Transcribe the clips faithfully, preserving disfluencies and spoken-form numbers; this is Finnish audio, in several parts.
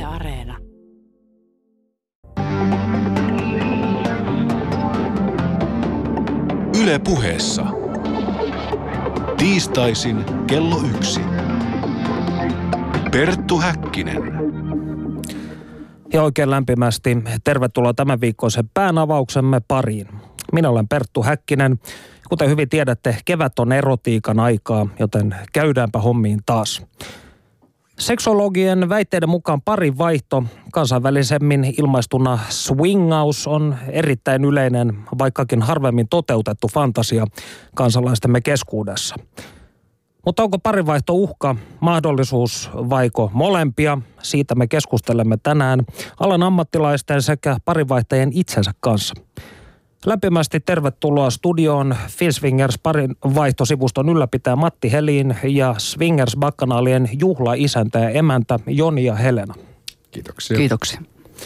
Yle Areena. Yle Puheessa. Tiistaisin kello yksi. Perttu Häkkinen. Ja oikein lämpimästi tervetuloa tämän viikkoisen päänavauksemme pariin. Minä olen Perttu Häkkinen. Kuten hyvin tiedätte, kevät on erotiikan aikaa, joten käydäänpä hommiin taas. Seksologien väitteiden mukaan parin vaihto, kansainvälisemmin ilmaistuna swingaus, on erittäin yleinen, vaikkakin harvemmin toteutettu fantasia kansalaistemme keskuudessa. Mutta onko parinvaihto uhka, mahdollisuus vaiko molempia? Siitä me keskustelemme tänään alan ammattilaisten sekä parinvaihtajien itsensä kanssa. Lämpimästi tervetuloa studioon Finswingers parinvaihtosivuston ylläpitäjä Matti Helin ja Swingers Bakkanaalien juhlaisäntä ja emäntä Joni ja Helena. Kiitoksia. Kiitoksia.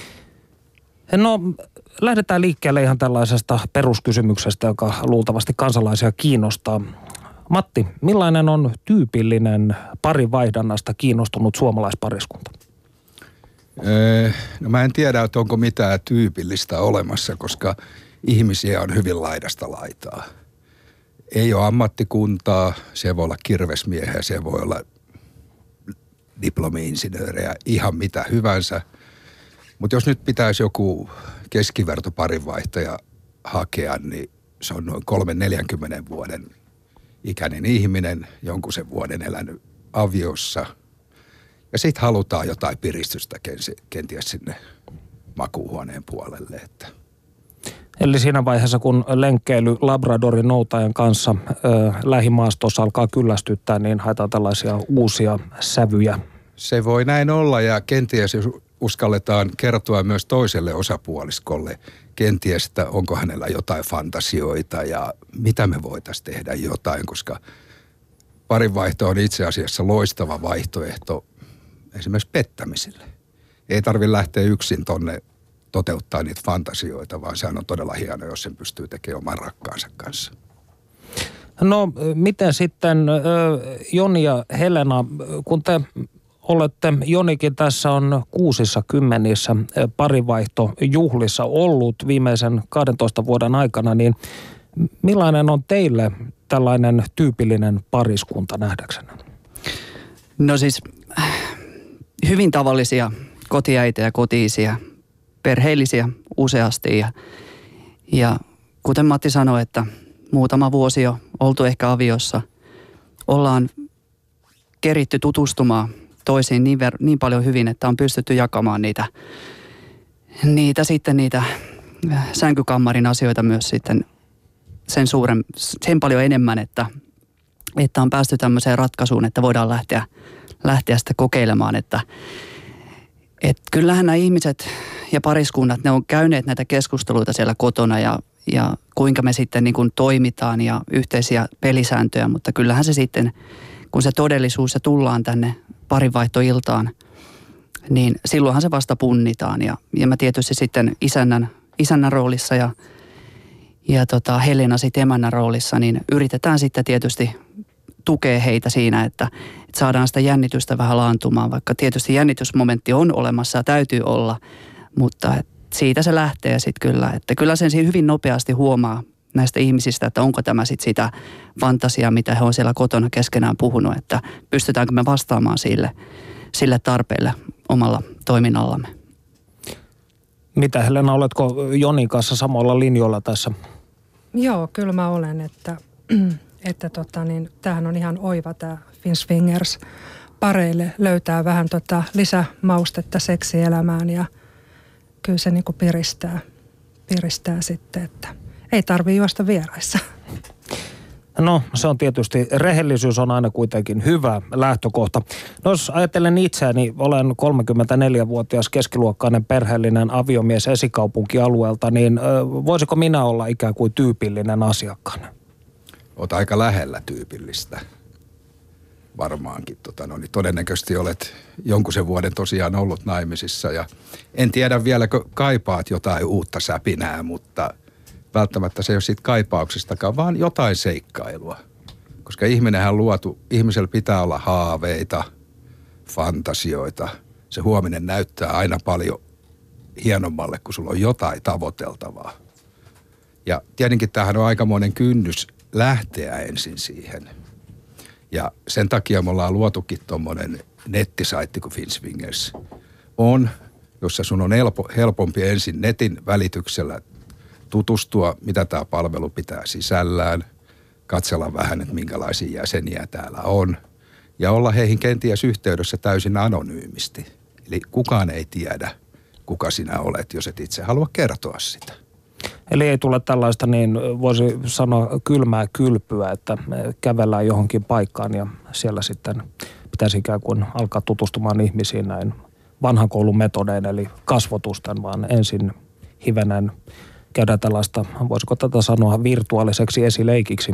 No, lähdetään liikkeelle ihan tällaisesta peruskysymyksestä, joka luultavasti kansalaisia kiinnostaa. Matti, millainen on tyypillinen parinvaihdannasta kiinnostunut suomalaispariskunta? Öö, no mä en tiedä, että onko mitään tyypillistä olemassa, koska ihmisiä on hyvin laidasta laitaa. Ei ole ammattikuntaa, se voi olla kirvesmiehiä, se voi olla diplomi-insinöörejä, ihan mitä hyvänsä. Mutta jos nyt pitäisi joku keskiverto parinvaihtaja hakea, niin se on noin kolmen neljänkymmenen vuoden ikäinen ihminen, jonkun sen vuoden elänyt aviossa. Ja sitten halutaan jotain piristystä kenties sinne makuuhuoneen puolelle. Että. Eli siinä vaiheessa, kun lenkkeily Labradorin noutajan kanssa ö, lähimaastossa alkaa kyllästyttää, niin haetaan tällaisia uusia sävyjä. Se voi näin olla, ja kenties jos uskalletaan kertoa myös toiselle osapuoliskolle, kenties, että onko hänellä jotain fantasioita ja mitä me voitaisiin tehdä jotain, koska parinvaihto on itse asiassa loistava vaihtoehto esimerkiksi pettämiselle. Ei tarvitse lähteä yksin tonne toteuttaa niitä fantasioita, vaan sehän on todella hieno, jos sen pystyy tekemään oman rakkaansa kanssa. No, miten sitten Joni ja Helena, kun te olette, Jonikin tässä on kuusissa kymmenissä parinvaihtojuhlissa ollut viimeisen kahdentoista vuoden aikana, niin millainen on teille tällainen tyypillinen pariskunta nähdäksenne? No siis hyvin tavallisia kotiäitejä, koti-isiä, perheellisiä useasti ja, ja kuten Matti sanoi, että muutama vuosi jo oltu ehkä aviossa, ollaan keritty tutustumaan toisiin niin, ver- niin paljon hyvin, että on pystytty jakamaan niitä, niitä sitten niitä sänkykammarin asioita myös sitten sen suuren, sen paljon enemmän, että, että on päästy tämmöiseen ratkaisuun, että voidaan lähteä, lähteä sitä kokeilemaan, että et kyllähän nämä ihmiset ja pariskunnat, ne on käyneet näitä keskusteluita siellä kotona ja, ja kuinka me sitten niin kuin toimitaan ja yhteisiä pelisääntöjä, mutta kyllähän se sitten, kun se todellisuus ja tullaan tänne parinvaihtoiltaan, niin silloinhan se vasta punnitaan. Ja, ja mä tietysti sitten isännän, isännän roolissa ja, ja tota Helena sitten emännän roolissa, niin yritetään sitten tietysti tukea heitä siinä, että, että saadaan sitä jännitystä vähän laantumaan, vaikka tietysti jännitysmomentti on olemassa ja täytyy olla, mutta siitä se lähtee sitten kyllä, että kyllä sen siinä hyvin nopeasti huomaa näistä ihmisistä, että onko tämä sitten sitä fantasiaa, mitä he on siellä kotona keskenään puhunut, että pystytäänkö me vastaamaan sille, sille tarpeelle omalla toiminnallamme. Mitä Helena, oletko Jonin kanssa samoilla linjoilla tässä? Joo, kyllä mä olen, että, että tota, niin, tämähän on ihan oiva tämä Finswingers pareille löytää vähän tota lisämaustetta seksielämään ja kyllä se niinku piristää, piristää sitten, että ei tarvitse juosta vieraissa. No, se on tietysti, rehellisyys on aina kuitenkin hyvä lähtökohta. No, jos ajattelen itseäni, olen kolmekymmentäneljävuotias keskiluokkainen perheellinen aviomies esikaupunkialueelta, niin voisiko minä olla ikään kuin tyypillinen asiakkaana? Oot aika lähellä tyypillistä. Varmaankin. Tota, no, niin todennäköisesti olet jonkun sen vuoden tosiaan ollut naimisissa ja en tiedä vieläkö kaipaat jotain uutta säpinää, mutta välttämättä se ei ole siitä kaipauksestakaan, vaan jotain seikkailua. Koska ihminenhän luotu, ihmisellä pitää olla haaveita, fantasioita, se huominen näyttää aina paljon hienommalle, kun sulla on jotain tavoiteltavaa. Ja tietenkin tämähän on aikamoinen kynnys lähteä ensin siihen. Ja sen takia me ollaan luotukin tuommoinen nettisaitti kuin Finswingers on, jossa sun on helpo, helpompi ensin netin välityksellä tutustua, mitä tämä palvelu pitää sisällään, katsella vähän, että minkälaisia jäseniä täällä on ja olla heihin kenties yhteydessä täysin anonyymisti. Eli kukaan ei tiedä, kuka sinä olet, jos et itse halua kertoa sitä. Eli ei tule tällaista, niin voisi sanoa kylmää kylpyä, että kävellään johonkin paikkaan ja siellä sitten pitäisi ikään kuin alkaa tutustumaan ihmisiin näin vanhan koulun metodein, eli kasvotusten, vaan ensin hivenen käydä tällaista, voisiko tätä sanoa virtuaaliseksi esileikiksi?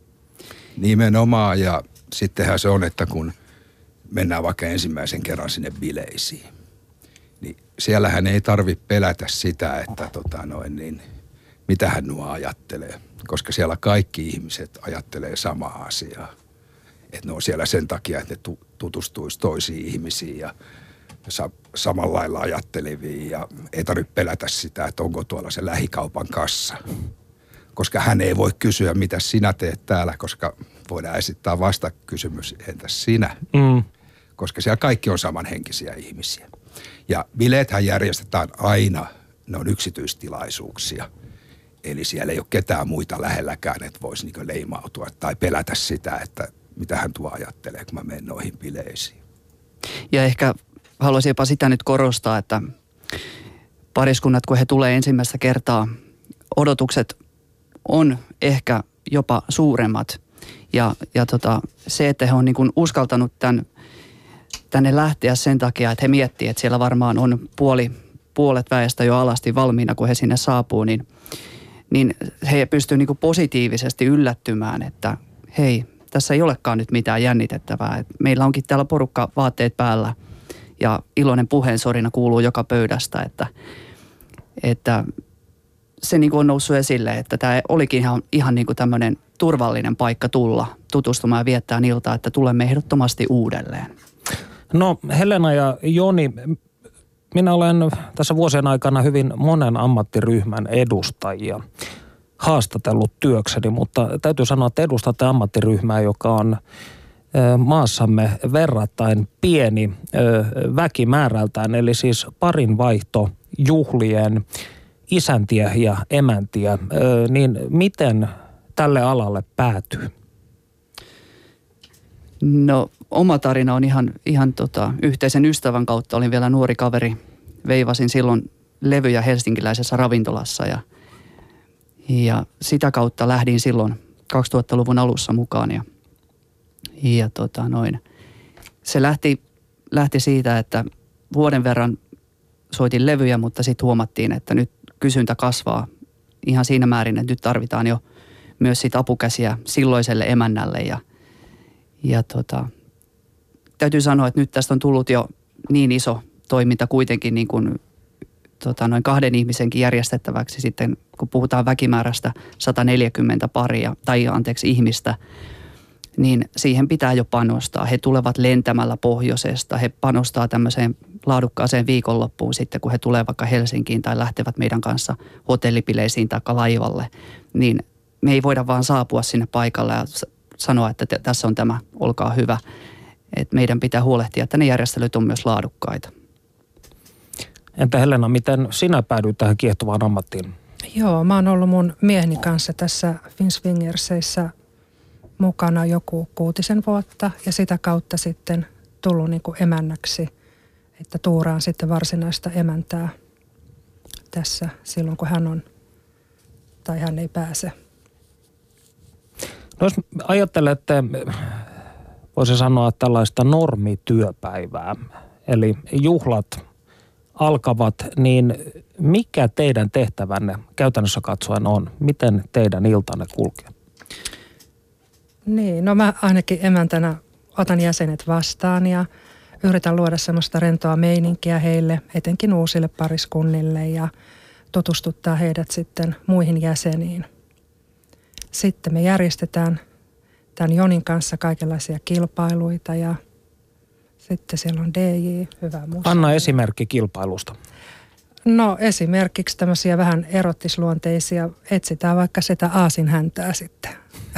Nimenomaan, ja sittenhän se on, että kun mennään vaikka ensimmäisen kerran sinne bileisiin, niin siellähän ei tarvitse pelätä sitä, että tota noin niin, mitähän nuo ajattelee, koska siellä kaikki ihmiset ajattelee samaa asiaa. Että ne on siellä sen takia, että ne tutustuisi toisiin ihmisiin ja sa- samalla lailla ajatteleviin ja ei tarvitse pelätä sitä, että onko tuolla se lähikaupan kassa. Koska hän ei voi kysyä, mitä sinä teet täällä, koska voidaan esittää vastakysymys, entäs sinä? Mm. Koska siellä kaikki on samanhenkisiä ihmisiä. Ja bileethän järjestetään aina, ne on yksityistilaisuuksia. Eli siellä ei ole ketään muita lähelläkään, että voisi niinku leimautua tai pelätä sitä, että mitä hän tuo ajattelee, kun mä menen noihin bileisiin. Ja ehkä haluaisin jopa sitä nyt korostaa, että pariskunnat, kun he tulee ensimmäistä kertaa, odotukset on ehkä jopa suuremmat. Ja, ja tota, se, että he on niin kuin uskaltanut tämän, tänne lähteä sen takia, että he miettii, että siellä varmaan on puoli, puolet väestä jo alasti valmiina, kun he sinne saapuu, niin, niin he pystyvät niin kuin positiivisesti yllättymään, että hei, tässä ei olekaan nyt mitään jännitettävää. Et meillä onkin täällä porukka vaatteet päällä ja iloinen puheensorina kuuluu joka pöydästä, että, että se niin kuin on noussut esille, että tämä olikin ihan, ihan niin kuin tämmöinen turvallinen paikka tulla tutustumaan ja viettää iltaa, että tulemme ehdottomasti uudelleen. No Helena ja Joni, minä olen tässä vuosien aikana hyvin monen ammattiryhmän edustajia haastatellut työkseni, mutta täytyy sanoa, että edustatte ammattiryhmää, joka on maassamme verrattain pieni väkimäärältään, eli siis parin vaihto juhlien isäntiä ja emäntiä, niin miten tälle alalle päätyy? No oma tarina on ihan, ihan tota, yhteisen ystävän kautta. Olin vielä nuori kaveri. Veivasin silloin levyjä helsinkiläisessä ravintolassa ja, ja sitä kautta lähdin silloin kaksituhattaluvun alussa mukaan. Ja, ja tota noin. Se lähti, lähti siitä, että vuoden verran soitin levyjä, mutta sitten huomattiin, että nyt kysyntä kasvaa ihan siinä määrin, että nyt tarvitaan jo myös sit apukäsiä silloiselle emännälle ja Ja tota, täytyy sanoa, että nyt tästä on tullut jo niin iso toiminta kuitenkin niin kuin, tota, noin kahden ihmisenkin järjestettäväksi sitten, kun puhutaan väkimäärästä sata neljäkymmentä paria, tai anteeksi ihmistä, niin siihen pitää jo panostaa. He tulevat lentämällä pohjoisesta, he panostaa tämmöiseen laadukkaaseen viikonloppuun sitten, kun he tulevat vaikka Helsinkiin tai lähtevät meidän kanssa hotellipileisiin tai laivalle, niin me ei voida vaan saapua sinne paikalle ja sanoa, että te, tässä on tämä, olkaa hyvä. Et meidän pitää huolehtia, että ne järjestelyt on myös laadukkaita. Entä Helena, miten sinä päädyit tähän kiehtovaan ammattiin? Joo, mä oon ollut mun mieheni kanssa tässä Finswingerseissä mukana joku kuutisen vuotta ja sitä kautta sitten tullut niin kuin emännäksi, että tuuraan sitten varsinaista emäntää tässä silloin, kun hän on tai hän ei pääse. No jos ajattelette, voisi sanoa tällaista normityöpäivää, eli juhlat alkavat, niin mikä teidän tehtävänne käytännössä katsoen on? Miten teidän iltanne kulkee? Niin, no mä ainakin emäntänä otan jäsenet vastaan ja yritän luoda semmoista rentoa meininkiä heille, etenkin uusille pariskunnille ja tutustuttaa heidät sitten muihin jäseniin. Sitten me järjestetään tämän Jonin kanssa kaikenlaisia kilpailuita ja Sitten siellä on D J, hyvä museo. Anna esimerkki kilpailusta. No esimerkiksi tämmöisiä vähän erottisluonteisia, etsitään vaikka sitä aasinhäntää sitten.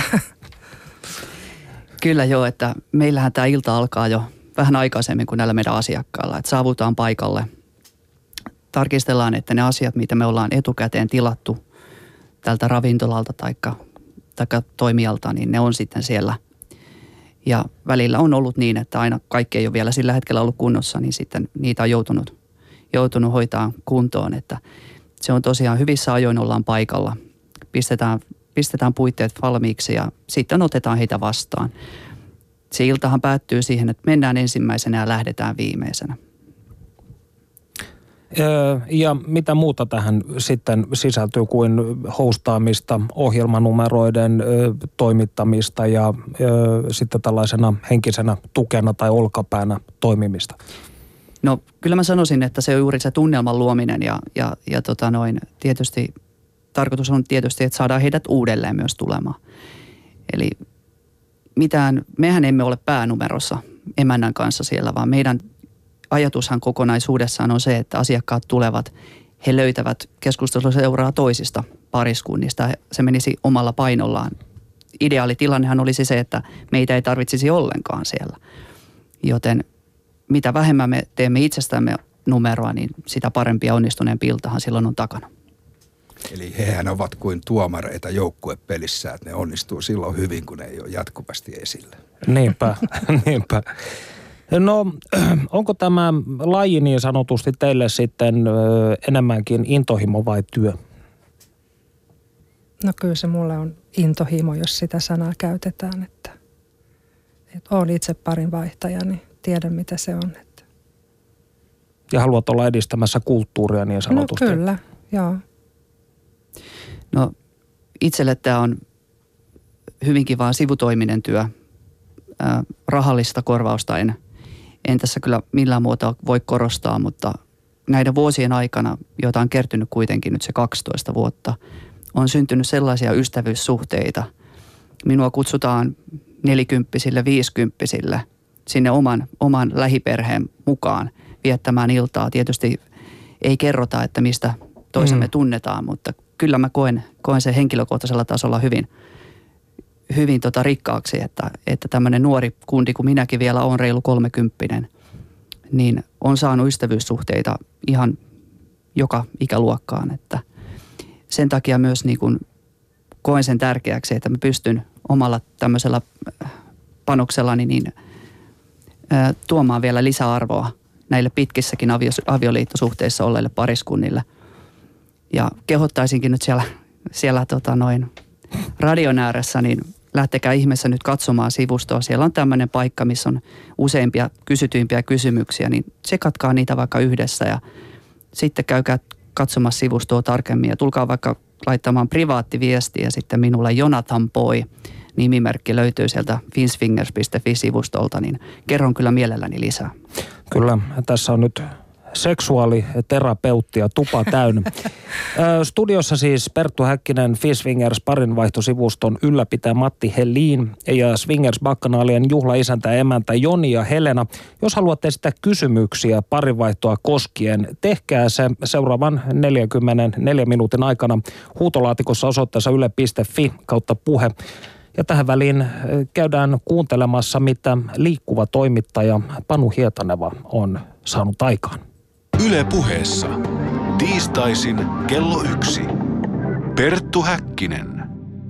Kyllä joo, että meillähän tämä ilta alkaa jo vähän aikaisemmin kuin näillä meidän asiakkailla. Että saavutaan paikalle, tarkistellaan, että ne asiat, mitä me ollaan etukäteen tilattu tältä ravintolalta tai toimijalta, niin ne on sitten siellä. Ja välillä on ollut niin, että aina kaikki ei ole vielä sillä hetkellä ollut kunnossa, niin sitten niitä on joutunut, joutunut hoitaa kuntoon. Että se on tosiaan hyvissä ajoin ollaan paikalla. Pistetään, pistetään puitteet valmiiksi ja sitten otetaan heitä vastaan. Se iltahan päättyy siihen, että mennään ensimmäisenä ja lähdetään viimeisenä. Ja mitä muuta tähän sitten sisältyy kuin hostaamista, ohjelmanumeroiden toimittamista ja sitten tällaisena henkisenä tukena tai olkapäänä toimimista? No kyllä mä sanoisin, että se on juuri se tunnelman luominen ja, ja, ja tota noin, tietysti tarkoitus on tietysti, että saadaan heidät uudelleen myös tulemaan. Eli mitään, mehän emme ole päänumerossa emännän kanssa siellä, vaan meidän ajatushan kokonaisuudessaan on se, että asiakkaat tulevat, he löytävät keskusteluseuraa toisista pariskunnista. Se menisi omalla painollaan. Ideaalitilannehan olisi se, että meitä ei tarvitsisi ollenkaan siellä. Joten mitä vähemmän me teemme itsestämme numeroa, niin sitä parempia onnistuneen piltahan silloin on takana. Eli hehän ovat kuin tuomareita joukkuepelissä, että ne onnistuu silloin hyvin, kun ne ei ole jatkuvasti esillä. Niinpä, niinpä. No, onko tämä laji niin sanotusti teille sitten enemmänkin intohimo vai työ? No kyllä se mulle on intohimo, jos sitä sanaa käytetään, että, että olen itse parin vaihtaja, niin tiedän mitä se on. Että. Ja haluat olla edistämässä kulttuuria niin sanotusti? No kyllä, joo. No itselle tämä on hyvinkin vaan sivutoiminen työ. Äh, rahallista korvausta en, en tässä kyllä millään muotoa voi korostaa, mutta näiden vuosien aikana, joita on kertynyt kuitenkin nyt se kaksitoista vuotta, on syntynyt sellaisia ystävyyssuhteita. Minua kutsutaan nelikymppisille, viisikymppisille sinne oman, oman lähiperheen mukaan viettämään iltaa. Tietysti ei kerrota, että mistä toisemme mm. tunnetaan, mutta kyllä mä koen, koen sen henkilökohtaisella tasolla hyvin, hyvin tota rikkaaksi, että, että tämmöinen nuori kundi, kun minäkin vielä on reilu kolmekymppinen, niin on saanut ystävyyssuhteita ihan joka ikäluokkaan. Että sen takia myös niin kuin koen sen tärkeäksi, että mä pystyn omalla tämmöisellä panoksellani niin, ää, tuomaan vielä lisäarvoa näille pitkissäkin avio, avioliittosuhteissa olleille pariskunnille. Ja kehottaisinkin nyt siellä, siellä tota noin radion ääressä, niin lähtekää ihmeessä nyt katsomaan sivustoa. Siellä on tämmöinen paikka, missä on useimpia kysytyimpiä kysymyksiä, niin tsekatkaa niitä vaikka yhdessä ja sitten käykää katsomassa sivustoa tarkemmin ja tulkaa vaikka laittamaan privaattiviestiä ja sitten minulle Jonathan Boy nimimerkki löytyy sieltä finsfingers piste fi-sivustolta, niin kerron kyllä mielelläni lisää. Kyllä, tässä on nyt seksuaaliterapeutti ja tupa täynnä. Studiossa siis Perttu Häkkinen, Finsfingers parinvaihtosivuston ylläpitäjä Matti Helin ja Swingers Bakkanaalien juhlaisäntä ja emäntä Joni ja Helena. Jos haluatte esittää kysymyksiä parinvaihtoa koskien, tehkää se seuraavan neljänkymmenenneljän minuutin aikana huutolaatikossa osoitteessa yle piste fi kautta puhe. Ja tähän väliin käydään kuuntelemassa, mitä liikkuva toimittaja Panu Hietaneva on saanut aikaan. Yle Puheessa. Tiistaisin kello yksi. Perttu Häkkinen.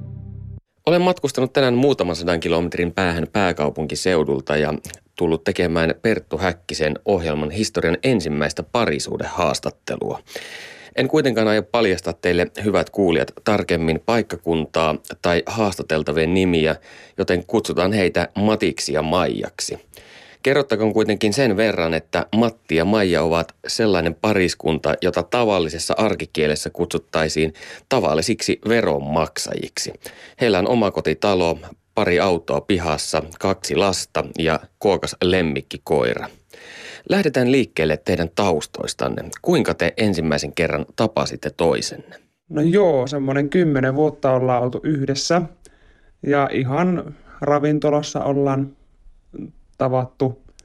Olen matkustanut tänään muutaman sadan kilometrin päähän pääkaupunkiseudulta ja tullut tekemään Perttu Häkkisen ohjelman historian ensimmäistä parisuhdehaastattelua. En kuitenkaan aio paljastaa teille, hyvät kuulijat, tarkemmin paikkakuntaa tai haastateltavien nimiä, joten kutsutaan heitä Matiksi ja Maijaksi. Kerrottakoon kuitenkin sen verran, että Matti ja Maija ovat sellainen pariskunta, jota tavallisessa arkikielessä kutsuttaisiin tavallisiksi veronmaksajiksi. Heillä on omakotitalo, pari autoa pihassa, kaksi lasta ja kookas lemmikkikoira. Lähdetään liikkeelle teidän taustoistanne. Kuinka te ensimmäisen kerran tapasitte toisenne? No joo, semmoinen kymmenen vuotta ollaan oltu yhdessä ja ihan ravintolassa ollaan tavattu.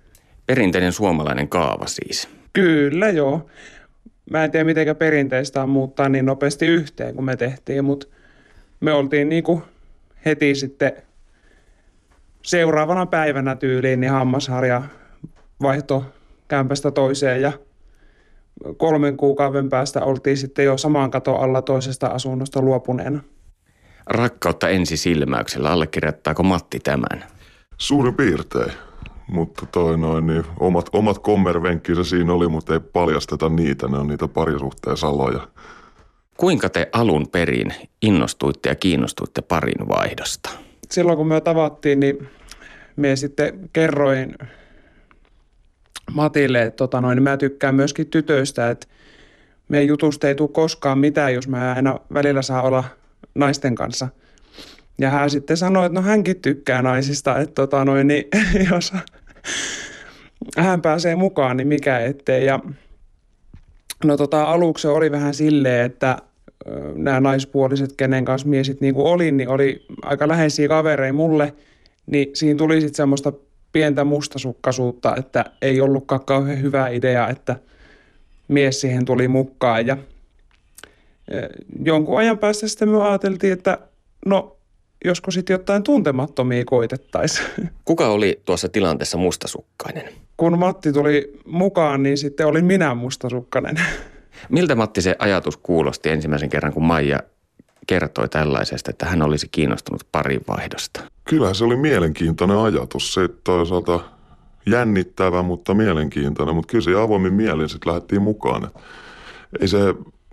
Perinteinen suomalainen kaava siis. Kyllä joo. Mä en tiedä miten perinteistä on muuttaa niin nopeasti yhteen kuin me tehtiin, mutta me oltiin niinku heti sitten seuraavana päivänä tyyliin niin hammasharja vaihto kämpästä toiseen ja kolmen kuukauden päästä oltiin sitten jo saman katon alla toisesta asunnosta luopuneena. Rakkautta ensisilmäyksellä, allekirjoittaako Matti tämän? Suurin piirtein, mutta toi noin, niin omat, omat kommervenkkinsä siinä oli, mutta ei paljasteta niitä, ne on niitä parisuhteen saloja. Kuinka te alun perin innostuitte ja kiinnostuitte parin vaihdosta? Silloin kun me tavattiin, niin me sitten kerroin Matille, että tota noin, niin mä tykkään myöskin tytöistä, että meidän jutusta ei tule koskaan mitään, jos mä aina välillä saa olla naisten kanssa. Ja hän sitten sanoi, että no hänkin tykkää naisista, että tota noin, niin jos hän pääsee mukaan, niin mikä ettei. Ja no tota, aluksi oli vähän silleen, että nämä naispuoliset, kenen kanssa miesit niin kuin olin, niin oli aika läheisiä kavereja mulle, niin siinä tuli sitten semmoista pientä mustasukkaisuutta, että ei ollutkaan kauhean hyvä idea, että mies siihen tuli mukaan. Ja jonkun ajan päästä sitten me ajateltiin, että no josko sitten jotain tuntemattomia koitettaisiin. Kuka oli tuossa tilanteessa mustasukkainen? Kun Matti tuli mukaan, niin sitten olin minä mustasukkainen. Miltä Matti se ajatus kuulosti ensimmäisen kerran, kun Maija kertoi tällaisesta, että hän olisi kiinnostunut parinvaihdosta? Kyllähän se oli mielenkiintoinen ajatus. Se toisaalta jännittävä, mutta mielenkiintoinen. Mutta kyllä se avoimin mielin sitten lähdettiin mukaan. Ei se...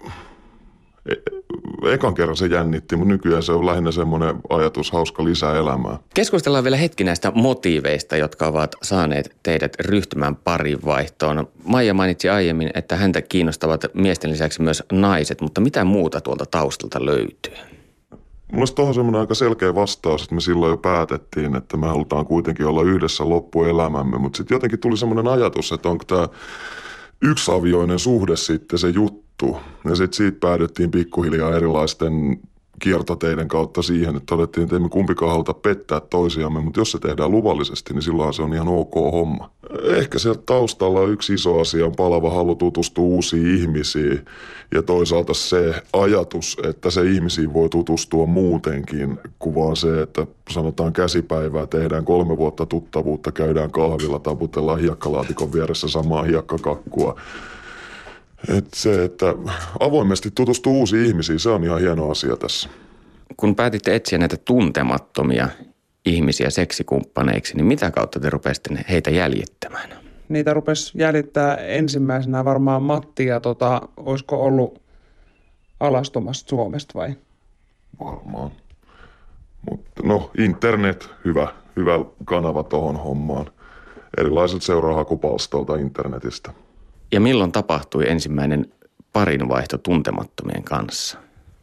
Ekan kerran se jännitti, mutta nykyään se on lähinnä semmoinen ajatus, hauska lisää elämää. Keskustellaan vielä hetki näistä motiiveista, jotka ovat saaneet teidät ryhtymään parinvaihtoon. Maija mainitsi aiemmin, että häntä kiinnostavat miesten lisäksi myös naiset, mutta mitä muuta tuolta taustalta löytyy? Mulla olisi tuohon semmoinen aika selkeä vastaus, että me silloin jo päätettiin, että me halutaan kuitenkin olla yhdessä loppuelämämme, mutta sitten jotenkin tuli semmoinen ajatus, että onko tämä yksiavioinen suhde sitten se juttu. Ja sitten siitä päädyttiin pikkuhiljaa erilaisten kiertoteiden kautta siihen, että todettiin, että emme kumpikaan haluta pettää toisiamme, mutta jos se tehdään luvallisesti, niin silloin se on ihan ok homma. Ehkä sieltä taustalla yksi iso asia on palava halu tutustua uusiin ihmisiin ja toisaalta se ajatus, että se ihmisiin voi tutustua muutenkin, kuin vaan se, että sanotaan käsipäivää, tehdään kolme vuotta tuttavuutta, käydään kahvilla, taputellaan hiekkalaatikon vieressä samaa hiekkakakkua. Että se, että avoimesti tutustuu uusiin ihmisiin, se on ihan hieno asia tässä. Kun päätitte etsiä näitä tuntemattomia ihmisiä seksikumppaneiksi, niin mitä kautta te rupesitte heitä jäljittämään? Niitä rupesi jäljittää ensimmäisenä varmaan Matti ja tota, olisiko ollut alastomasta Suomesta vai? Varmaan. Mutta no internet, hyvä, hyvä kanava tohon hommaan. Erilaiset seurahakupalstoilta internetistä. Ja milloin tapahtui ensimmäinen parinvaihto tuntemattomien kanssa?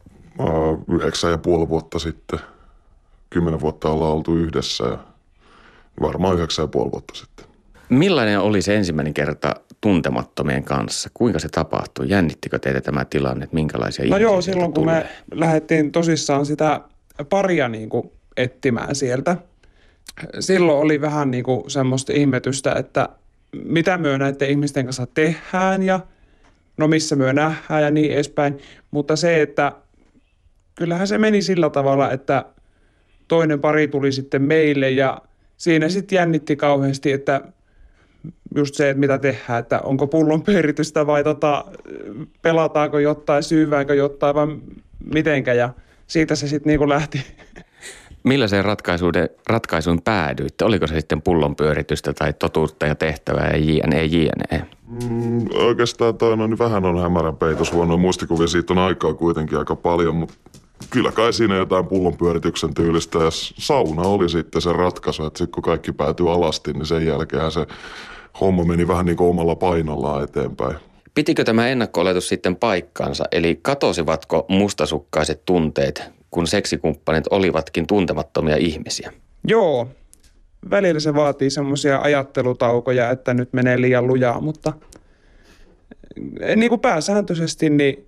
Yhdeksän ja puoli vuotta sitten. Kymmenen vuotta ollaan oltu yhdessä ja varmaan yhdeksän ja puoli vuotta sitten. Millainen oli se ensimmäinen kerta tuntemattomien kanssa? Kuinka se tapahtui? Jännittikö teitä tämä tilanne, että minkälaisia no ihmisiä joo, silloin kun tulee? me lähdettiin tosissaan sitä paria niin kuin etsimään sieltä. Silloin oli vähän niin kuin semmoista ihmetystä, että mitä myö näiden ihmisten kanssa tehdään ja no missä myö nähdään ja niin edespäin. Mutta se, että kyllähän se meni sillä tavalla, että toinen pari tuli sitten meille ja siinä sitten jännitti kauheasti, että just se, että mitä tehdään, että onko pullon pyöritystä vai tota, pelataanko jotain, syyväänkö jotain vai mitenkä ja siitä se sitten niinku lähti. Millaiseen ratkaisuun päädyitte? Oliko se sitten pullonpyöritystä tai totuutta ja tehtävää ja jne, jne? Mm, oikeastaan toi no, niin vähän on hämärän peitos, huonoja muistikuvia, siitä on aikaa kuitenkin aika paljon, mutta kyllä kai siinä jotain pullonpyörityksen tyylistä ja sauna oli sitten se ratkaisu, että sitten kun kaikki päätyi alasti, niin sen jälkeen se homma meni vähän niin kuin omalla painollaan eteenpäin. Pitikö tämä ennakko-oletus sitten paikkaansa, eli katosivatko mustasukkaiset tunteet, kun seksikumppanit olivatkin tuntemattomia ihmisiä? Joo, välillä se vaatii semmoisia ajattelutaukoja, että nyt menee liian lujaa, mutta niin kuin pääsääntöisesti niin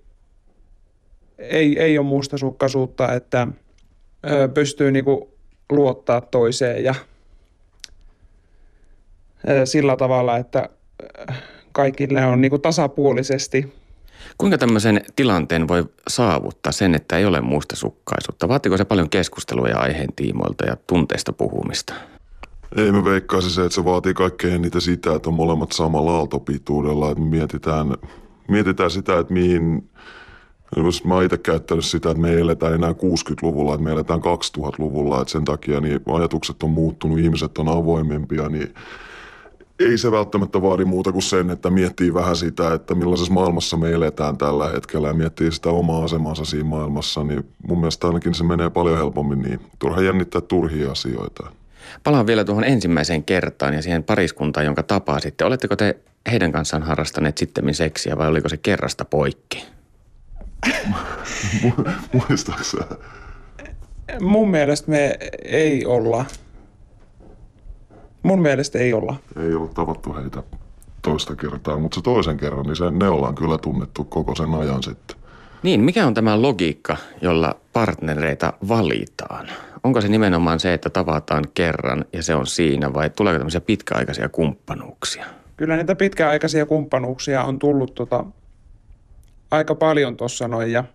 ei, ei ole mustasukkaisuutta, että pystyy niin kuin luottaa toiseen ja sillä tavalla, että kaikille on niin kuin tasapuolisesti. Kuinka tämmöisen tilanteen voi saavuttaa sen, että ei ole mustasukkaisuutta? Vaatiko se paljon keskustelua ja aiheen tiimoilta ja tunteista puhumista? Ei me veikkaisi se, että se vaatii kaikkein eniten sitä, että on molemmat samalla aaltopituudella. Että me mietitään, mietitään sitä, että mihin... Mä oon itse käyttänyt sitä, että me ei eletä enää kuusikymmentäluvulla, että me eletään kaksituhattaluvulla. Että sen takia niin ajatukset on muuttunut, ihmiset on avoimempia, niin ei se välttämättä vaadi muuta kuin sen, että miettii vähän sitä, että millaisessa maailmassa me eletään tällä hetkellä ja miettii sitä omaa asemansa siinä maailmassa, niin mun mielestä ainakin se menee paljon helpommin niin. Turha jännittää turhia asioita. Palaan vielä tuohon ensimmäiseen kertaan ja siihen pariskuntaan, jonka tapasitte. Oletteko te heidän kanssaan harrastaneet sittemmin seksiä vai oliko se kerrasta poikki? Muistaaks sä? Mun mielestä me ei olla. Mun mielestä ei olla. Ei ollut tavattu heitä toista kertaa, mutta se toisen kerran, niin se, ne ollaan kyllä tunnettu koko sen ajan sitten. Niin, mikä on tämä logiikka, jolla partnereita valitaan? Onko se nimenomaan se, että tavataan kerran ja se on siinä vai tuleeko tämmöisiä pitkäaikaisia kumppanuuksia? Kyllä niitä pitkäaikaisia kumppanuuksia on tullut tota, aika paljon tuossa noin ja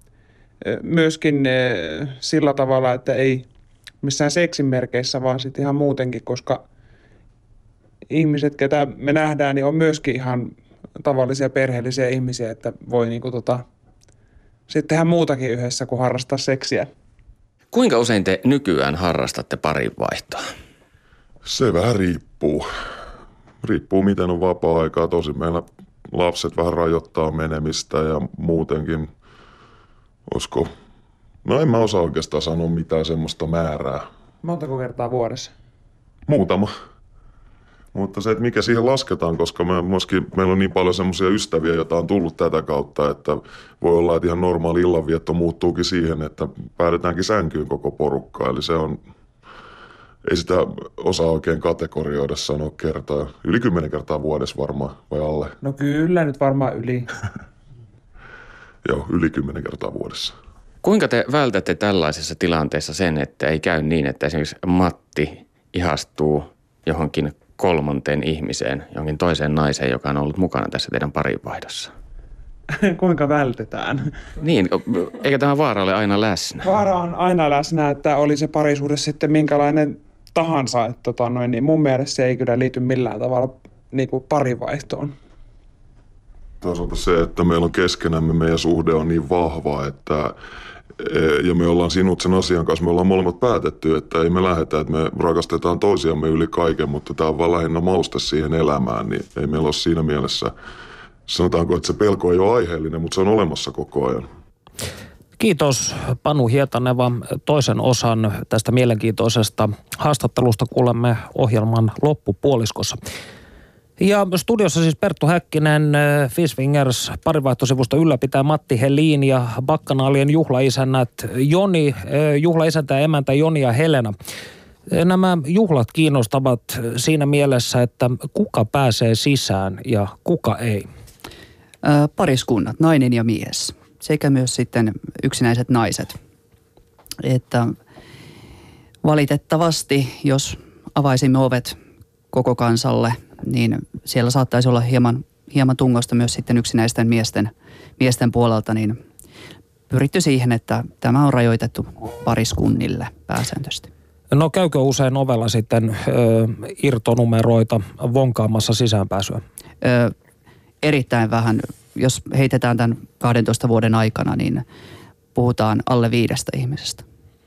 myöskin e, sillä tavalla, että ei missään seksin merkeissä, vaan sitten ihan muutenkin, koska ihmiset, ketä me nähdään, niin on myöskin ihan tavallisia perheellisiä ihmisiä, että voi niinku tota, sitten tehdä muutakin yhdessä kuin harrastaa seksiä. Kuinka usein te nykyään harrastatte parinvaihtoa? Se vähän riippuu. Riippuu miten on vapaa-aikaa. Tosin meillä lapset vähän rajoittaa menemistä ja muutenkin, olisiko, no en mä osaa oikeastaan sanoa mitään semmoista määrää. Montako kertaa vuodessa? Muutama. Mutta se, että mikä siihen lasketaan, koska me myöskin, meillä on niin paljon semmoisia ystäviä, joita on tullut tätä kautta, että voi olla, että ihan normaali illanvietto muuttuukin siihen, että päädytäänkin sänkyyn koko porukka. Eli se on, ei sitä osaa oikein kategorioida sanoa kertaa. Yli kymmenen kertaa vuodessa varmaan, vai alle? No kyllä, nyt varmaan yli. Joo, yli kymmenen kertaa vuodessa. Kuinka te vältätte tällaisessa tilanteessa sen, että ei käy niin, että esimerkiksi Matti ihastuu johonkin kolmanteen ihmiseen, johonkin toiseen naiseen, joka on ollut mukana tässä teidän parinvaihdossa? Kuinka vältetään? Niin, eikä tämä vaara ole aina läsnä? Vaara on aina läsnä, että oli se parisuhde sitten minkälainen tahansa. Että tota noin, niin mun mielestä se ei kyllä liity millään tavalla niin kuin parinvaihtoon. Toisaalta se, että meillä on keskenämme, meidän suhde on niin vahva, että ja me ollaan sinut sen asian kanssa, me ollaan molemmat päätetty, että ei me lähdetä, että me rakastetaan toisiamme yli kaiken, mutta tämä on vaan lähinnä mauste siihen elämään, niin ei meillä ole siinä mielessä, sanotaanko, että se pelko ei ole aiheellinen, mutta se on olemassa koko ajan. Kiitos Panu Hietaneva. Toisen osan tästä mielenkiintoisesta haastattelusta kuulemme ohjelman loppupuoliskossa. Ja studiossa siis Perttu Häkkinen, Fish-Fingers parivaihtosivusto ylläpitää Matti Helin ja Bakkanaalien juhlaisännät Joni, juhlaisäntä ja emäntä Joni ja Helena. Nämä juhlat kiinnostavat siinä mielessä, että kuka pääsee sisään ja kuka ei? Ö, pariskunnat, nainen ja mies, sekä myös sitten yksinäiset naiset. Että valitettavasti, jos avaisimme ovet koko kansalle, niin siellä saattaisi olla hieman, hieman tungosta myös sitten yksinäisten miesten, miesten puolelta, niin pyritty siihen, että tämä on rajoitettu pariskunnille pääsääntöisesti. No käykö usein ovella sitten ö, irtonumeroita vonkaamassa sisäänpääsyä? Ö, erittäin vähän. Jos heitetään tämän kahdentoista vuoden aikana, niin puhutaan alle viidestä ihmisestä.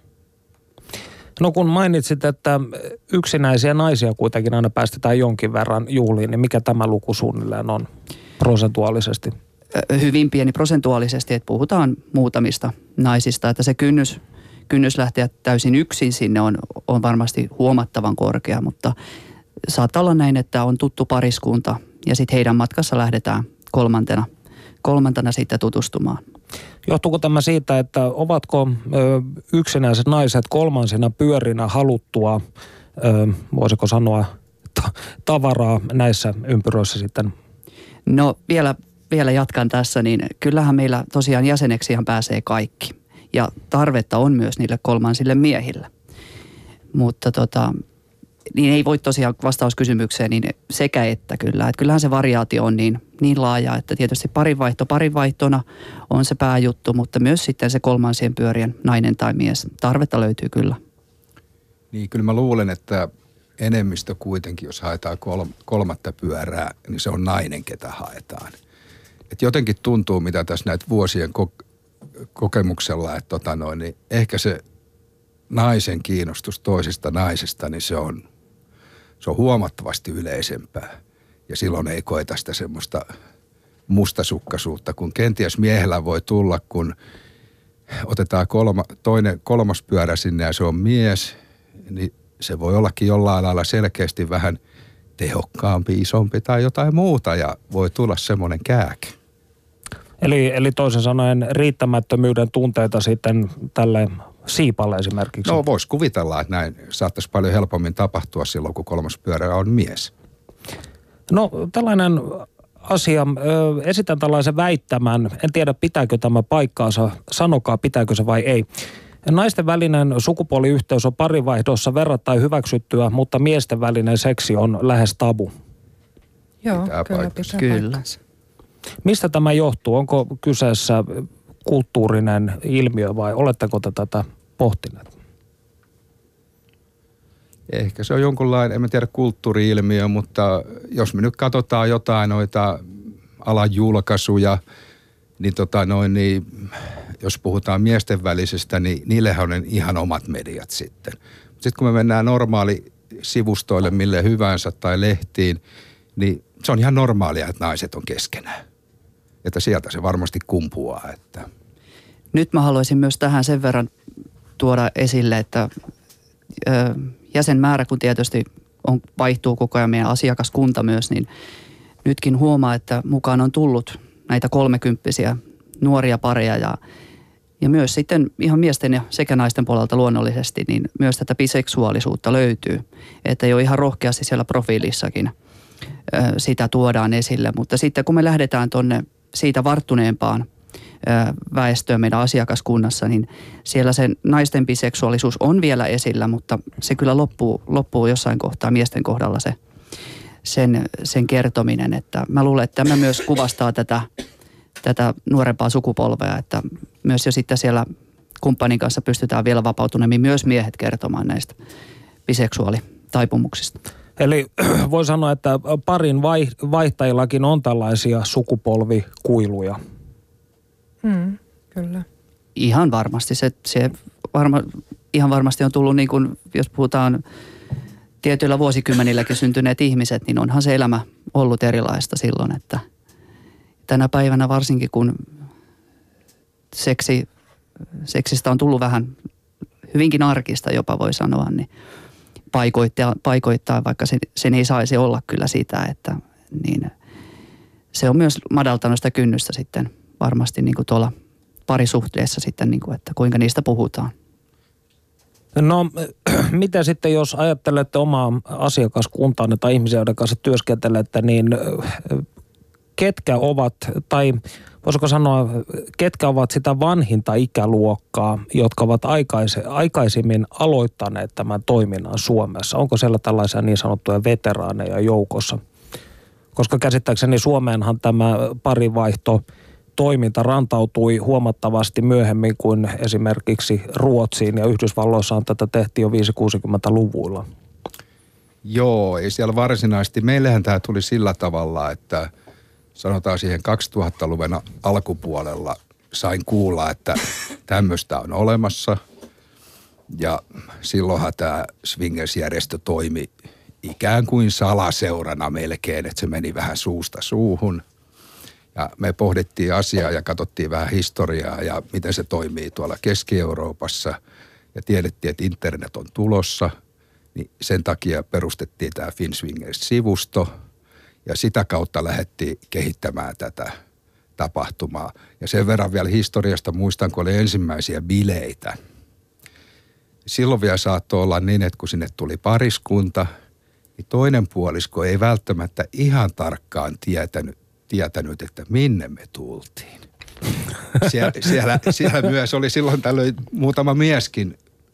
No kun mainitsit, että yksinäisiä naisia kuitenkin aina päästetään jonkin verran juhliin, niin mikä tämä luku suunnilleen on prosentuaalisesti? Hyvin pieni prosentuaalisesti, että puhutaan muutamista naisista, että se kynnys, kynnys lähteä täysin yksin sinne on, on varmasti huomattavan korkea, mutta saattaa olla näin, että on tuttu pariskunta ja sitten heidän matkassa lähdetään kolmantena, kolmantena sitten tutustumaan. Johtuuko tämä siitä, että ovatko ö, yksinäiset naiset kolmansina pyörinä haluttua, ö, voisiko sanoa, ta- tavaraa näissä ympyröissä sitten? No vielä, vielä jatkan tässä, niin kyllähän meillä tosiaan jäseneksihan pääsee kaikki. Ja tarvetta on myös niille kolmansille miehille. Mutta tota, niin ei voi tosiaan vastaus kysymykseen, niin sekä että kyllä. Että kyllähän se variaatio on niin, niin laaja, että tietysti parinvaihto parinvaihtona on se pääjuttu, mutta myös sitten se kolmansien pyörien nainen tai mies. Tarvetta löytyy kyllä. Niin, kyllä mä luulen, että enemmistö kuitenkin, jos haetaan kolmatta pyörää, niin se on nainen, ketä haetaan. Et jotenkin tuntuu, mitä tässä näitä vuosien ko- kokemuksella, että tota noin, niin ehkä se naisen kiinnostus toisesta naisesta, niin se on, se on huomattavasti yleisempää. Ja silloin ei koeta sitä semmoista mustasukkaisuutta, kun kenties miehellä voi tulla, kun otetaan kolma, toinen, kolmas pyörä sinne ja se on mies, niin se voi ollakin jollain lailla selkeästi vähän tehokkaampi, isompi tai jotain muuta ja voi tulla semmoinen kääke. Eli, eli toisin sanoen riittämättömyyden tunteita sitten tälle siipalle esimerkiksi. No voisi kuvitella, että näin saattaisi paljon helpommin tapahtua silloin, kun kolmas pyörä on mies. No tällainen asia, esitän tällaisen väittämän, en tiedä pitääkö tämä paikkaansa, sanokaa pitääkö se vai ei. Naisten välinen sukupuoliyhteys on parivaihdossa verrattain hyväksyttyä, mutta miesten välinen seksi on lähes tabu. Joo, pitää kyllä paikkansa. pitää Kyllä. paikkansa. Mistä tämä johtuu? Onko kyseessä kulttuurinen ilmiö vai oletteko te tätä pohtineet? Ehkä se on jonkunlainen, en mä tiedä kulttuuri-ilmiö, mutta jos me nyt katsotaan jotain noita alan julkaisuja, niin, tota noin, niin jos puhutaan miesten välisestä, niin niillehän on ihan omat mediat sitten. Sitten kun me mennään normaali sivustoille mille hyvänsä tai lehtiin, niin se on ihan normaalia, että naiset on keskenään. Että sieltä se varmasti kumpuaa. Että. Nyt mä haluaisin myös tähän sen verran tuoda esille, että ö, jäsenmäärä, kun tietysti on, vaihtuu koko ajan meidän asiakaskunta myös, niin nytkin huomaa, että mukaan on tullut näitä kolmekymppisiä nuoria pareja ja, ja myös sitten ihan miesten ja sekä naisten puolelta luonnollisesti, niin myös tätä biseksuaalisuutta löytyy. Että jo ihan rohkeasti siellä profiilissakin ö, sitä tuodaan esille, mutta sitten kun me lähdetään tonne siitä varttuneempaan ö, väestöön meidän asiakaskunnassa, niin siellä se naisten biseksuaalisuus on vielä esillä, mutta se kyllä loppuu, loppuu jossain kohtaa miesten kohdalla se sen, sen kertominen, että mä luulen, että tämä myös kuvastaa tätä, tätä nuorempaa sukupolvea, että myös jo sitten siellä kumppanin kanssa pystytään vielä vapautuneemmin myös miehet kertomaan näistä biseksuaalitaipumuksista. Eli voi sanoa, että parin vaihtajillakin on tällaisia sukupolvikuiluja. Mm, kyllä. Ihan varmasti. Se, se varma, ihan varmasti on tullut, niin kuin, jos puhutaan tietyillä vuosikymmenilläkin syntyneet ihmiset, niin onhan se elämä ollut erilaista silloin, että tänä päivänä varsinkin kun seksi, seksistä on tullut vähän hyvinkin arkista jopa voi sanoa, niin paikoittaa, paikoittaa vaikka sen, sen ei saisi olla kyllä sitä, että niin se on myös madaltanut sitä kynnystä sitten varmasti niin kuin tuolla parisuhteessa sitten, niin kuin, että kuinka niistä puhutaan. No mitä sitten, jos ajattelette omaa asiakaskuntaanne tai ihmisiä, joiden kanssa työskentelette, niin ketkä ovat, tai voisiko sanoa, ketkä ovat sitä vanhinta ikäluokkaa, jotka ovat aikaise, aikaisemmin aloittaneet tämän toiminnan Suomessa? Onko siellä tällaisia niin sanottuja veteraaneja joukossa? Koska käsittääkseni Suomeenhan tämä parivaihto toiminta rantautui huomattavasti myöhemmin kuin esimerkiksi Ruotsiin ja Yhdysvalloissaan tätä tehtiin jo viisikymmentä-kuusikymmentäluvuilla. Joo, ei siellä varsinaisesti. Meillähän tämä tuli sillä tavalla, että sanotaan siihen kaksituhattaluvun alkupuolella sain kuulla, että tämmöistä on olemassa. Ja silloinhan tämä Swingers-järjestö toimi ikään kuin salaseurana melkein, että se meni vähän suusta suuhun. Ja me pohdittiin asiaa ja katsottiin vähän historiaa ja miten se toimii tuolla Keski-Euroopassa. Ja tiedettiin, että internet on tulossa, niin sen takia perustettiin tämä Finswingers-sivusto. Ja sitä kautta lähdettiin kehittämään tätä tapahtumaa. Ja sen verran vielä historiasta muistan, kun oli ensimmäisiä bileitä. Silloin vielä saattoi olla niin, että kun sinne tuli pariskunta, niin toinen puolisko ei välttämättä ihan tarkkaan tietänyt, tietänyt että minne me tultiin. Siellä, siellä, siellä myös oli silloin tällöin muutama mieskin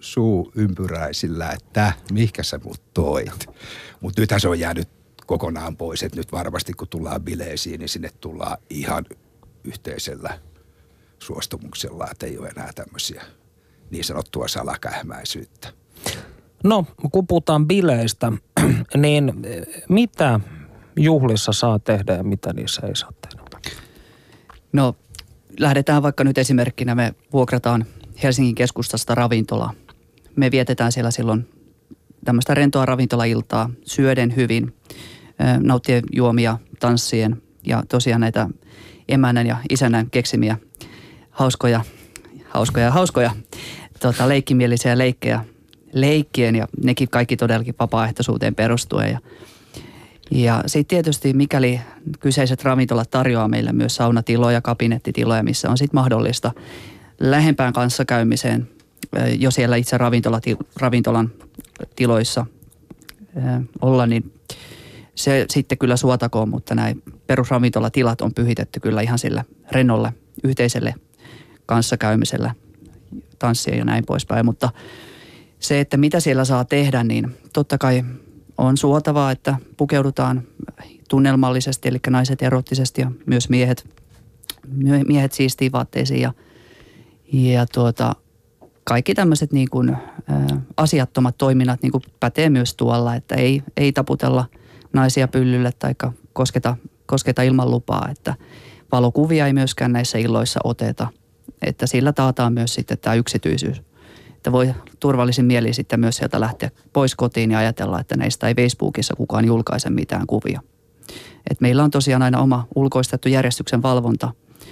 suu ympyräisillä, että mihinkä sä mut toit. Mutta nythän se on jäänyt kokonaan pois, että nyt varmasti kun tullaan bileisiin, niin sinne tullaan ihan yhteisellä suostumuksella, että ei ole enää tämmöisiä niin sanottua salakähmäisyyttä. No, kun puhutaan bileistä, niin mitä juhlissa saa tehdä ja mitä niissä ei saa tehdä? No, lähdetään vaikka nyt esimerkkinä, me vuokrataan Helsingin keskustasta ravintolaa. Me vietetään siellä silloin tämmöistä rentoa ravintolailtaa, syöden hyvin, nauttien juomia, tanssien ja tosiaan näitä emännän ja isännän keksimiä hauskoja, hauskoja, hauskoja tota, leikkimielisiä leikkejä leikkien ja nekin kaikki todellakin vapaaehtoisuuteen perustuen. Ja, ja sitten tietysti mikäli kyseiset ravintolat tarjoaa meille myös saunatiloja, kabinettitiloja, missä on sitten mahdollista lähempään kanssakäymiseen jo siellä itse ravintolati, ravintolan tiloissa olla, niin se sitten kyllä suotakoon, mutta näin perusravintolatilat on pyhitetty kyllä ihan sille rennolle yhteiselle kanssakäymiselle, tanssia ja näin poispäin. Mutta se, että mitä siellä saa tehdä, niin totta kai on suotavaa, että pukeudutaan tunnelmallisesti, eli naiset erottisesti ja myös miehet, miehet siistiin vaatteisiin ja, ja tuota, kaikki tämmöiset niin kuin, ä, asiattomat toiminnat niin kuin pätee myös tuolla, että ei, ei taputella naisia pyllylle tai kosketa, kosketa ilman lupaa, että valokuvia ei myöskään näissä illoissa oteta, että sillä taataan myös sitten tämä yksityisyys. Että voi turvallisin mieli sitten myös sieltä lähteä pois kotiin ja ajatella, että näistä ei Facebookissa kukaan julkaise mitään kuvia. Et meillä on tosiaan aina oma ulkoistettu järjestyksen valvonta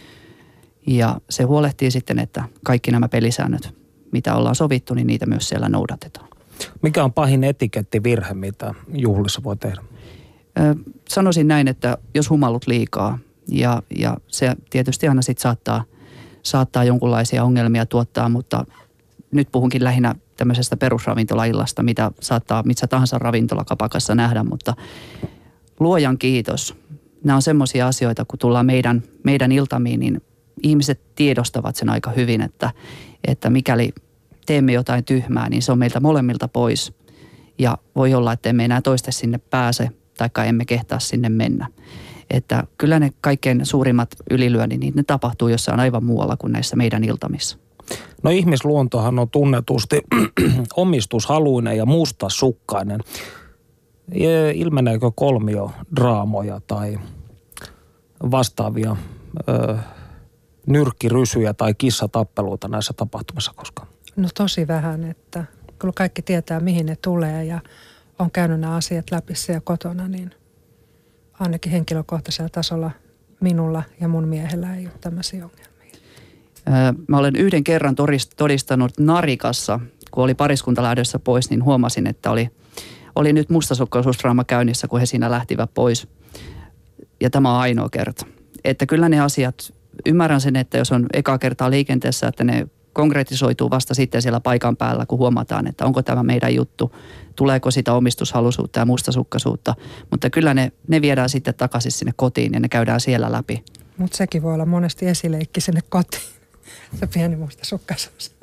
ja se huolehtii sitten, että kaikki nämä pelisäännöt, mitä ollaan sovittu, niin niitä myös siellä noudatetaan. Mikä on pahin etikettivirhe, mitä juhlissa voi tehdä? Ö, sanoisin näin, että jos humallut liikaa ja, ja se tietysti aina sitten saattaa, saattaa jonkunlaisia ongelmia tuottaa, mutta nyt puhunkin lähinnä tämmöisestä perusravintolaillasta, mitä saattaa missä tahansa ravintolakapakassa nähdä, mutta luojan kiitos. Nämä on semmoisia asioita, kun tullaan meidän, meidän iltamiin, niin ihmiset tiedostavat sen aika hyvin, että, että mikäli teemme jotain tyhmää, niin se on meiltä molemmilta pois. Ja voi olla, että emme enää toiste sinne pääse, taikka emme kehtaa sinne mennä. Että kyllä ne kaikkein suurimmat ylilyönnit, niin ne tapahtuu jossain aivan muualla kuin näissä meidän iltamissa. No ihmisluontohan on tunnetusti omistushaluinen ja mustasukkainen. Ilmeneekö kolmiodraamoja tai vastaavia ö, nyrkkirysyjä tai kissatappeluita näissä tapahtumissa koskaan? No tosi vähän, että kyllä kaikki tietää mihin ne tulee ja on käynyt nämä asiat läpi siellä kotona, niin ainakin henkilökohtaisella tasolla minulla ja mun miehellä ei ole tämmöisiä ongelmia. Mä olen yhden kerran todistanut Narikassa, kun oli pariskunta lähdössä pois, niin huomasin, että oli, oli nyt mustasukkaisuusdraama käynnissä, kun he siinä lähtivät pois. Ja tämä on ainoa kerta. Että kyllä ne asiat, ymmärrän sen, että jos on eka kertaa liikenteessä, että ne konkretisoituu vasta sitten siellä paikan päällä, kun huomataan, että onko tämä meidän juttu, tuleeko sitä omistushaluisuutta ja mustasukkaisuutta. Mutta kyllä ne, ne viedään sitten takaisin sinne kotiin ja ne käydään siellä läpi. Mutta sekin voi olla monesti esileikki sinne kotiin. Se pieni mustasukkaisuus.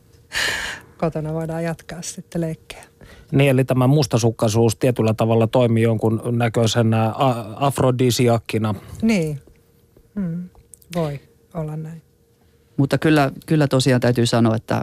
Kotona voidaan jatkaa sitten leikkejä. Niin, eli tämä mustasukkaisuus tietyllä tavalla toimii jonkun näköisenä afrodisiakkina. Niin, hmm. voi olla näin. Mutta kyllä, kyllä tosiaan täytyy sanoa, että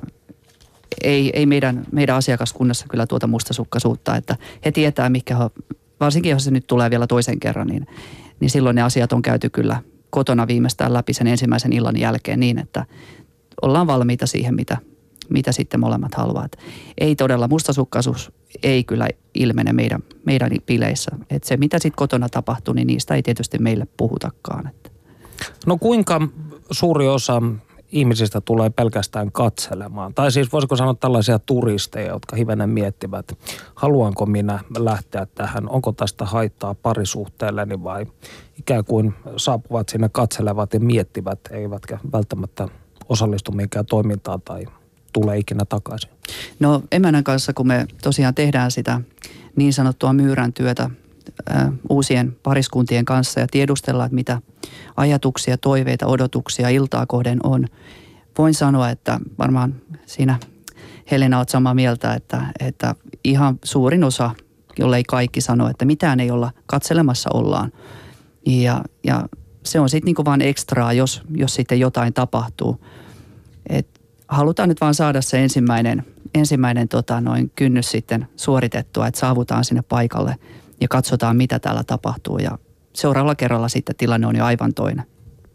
ei, ei meidän, meidän asiakaskunnassa kyllä tuota mustasukkaisuutta, että he tietää, mikä he, varsinkin jos se nyt tulee vielä toisen kerran, niin, niin silloin ne asiat on käyty kyllä kotona viimeistään läpi sen ensimmäisen illan jälkeen niin, että ollaan valmiita siihen, mitä, mitä sitten molemmat haluavat. Ei todella, mustasukkaisuus ei kyllä ilmene meidän, meidän bileissä. Että se, mitä sitten kotona tapahtuu, niin niistä ei tietysti meille puhutakaan. Että. No kuinka suuri osa ihmisistä tulee pelkästään katselemaan? Tai siis voisiko sanoa tällaisia turisteja, jotka hivenen miettivät, haluanko minä lähteä tähän, onko tästä haittaa parisuhteelleni vai ikään kuin saapuvat sinne katselevat ja miettivät, eivätkä välttämättä osallistu mihinkään toimintaan tai tule ikinä takaisin? No emännän kanssa, kun me tosiaan tehdään sitä niin sanottua myyrän työtä ä, uusien pariskuntien kanssa ja tiedustellaan, että mitä ajatuksia, toiveita, odotuksia iltaa kohden on. Voin sanoa, että varmaan siinä Helena, oot samaa mieltä, että, että ihan suurin osa, jollei kaikki sano, että mitään ei olla, katselemassa ollaan. Ja, ja se on sitten niinku vaan ekstraa, jos, jos sitten jotain tapahtuu. Et halutaan nyt vaan saada se ensimmäinen, ensimmäinen tota, noin kynnys sitten suoritettua, että saavutaan sinne paikalle ja katsotaan, mitä täällä tapahtuu. Ja seuraavalla kerralla sitten tilanne on jo aivan toinen.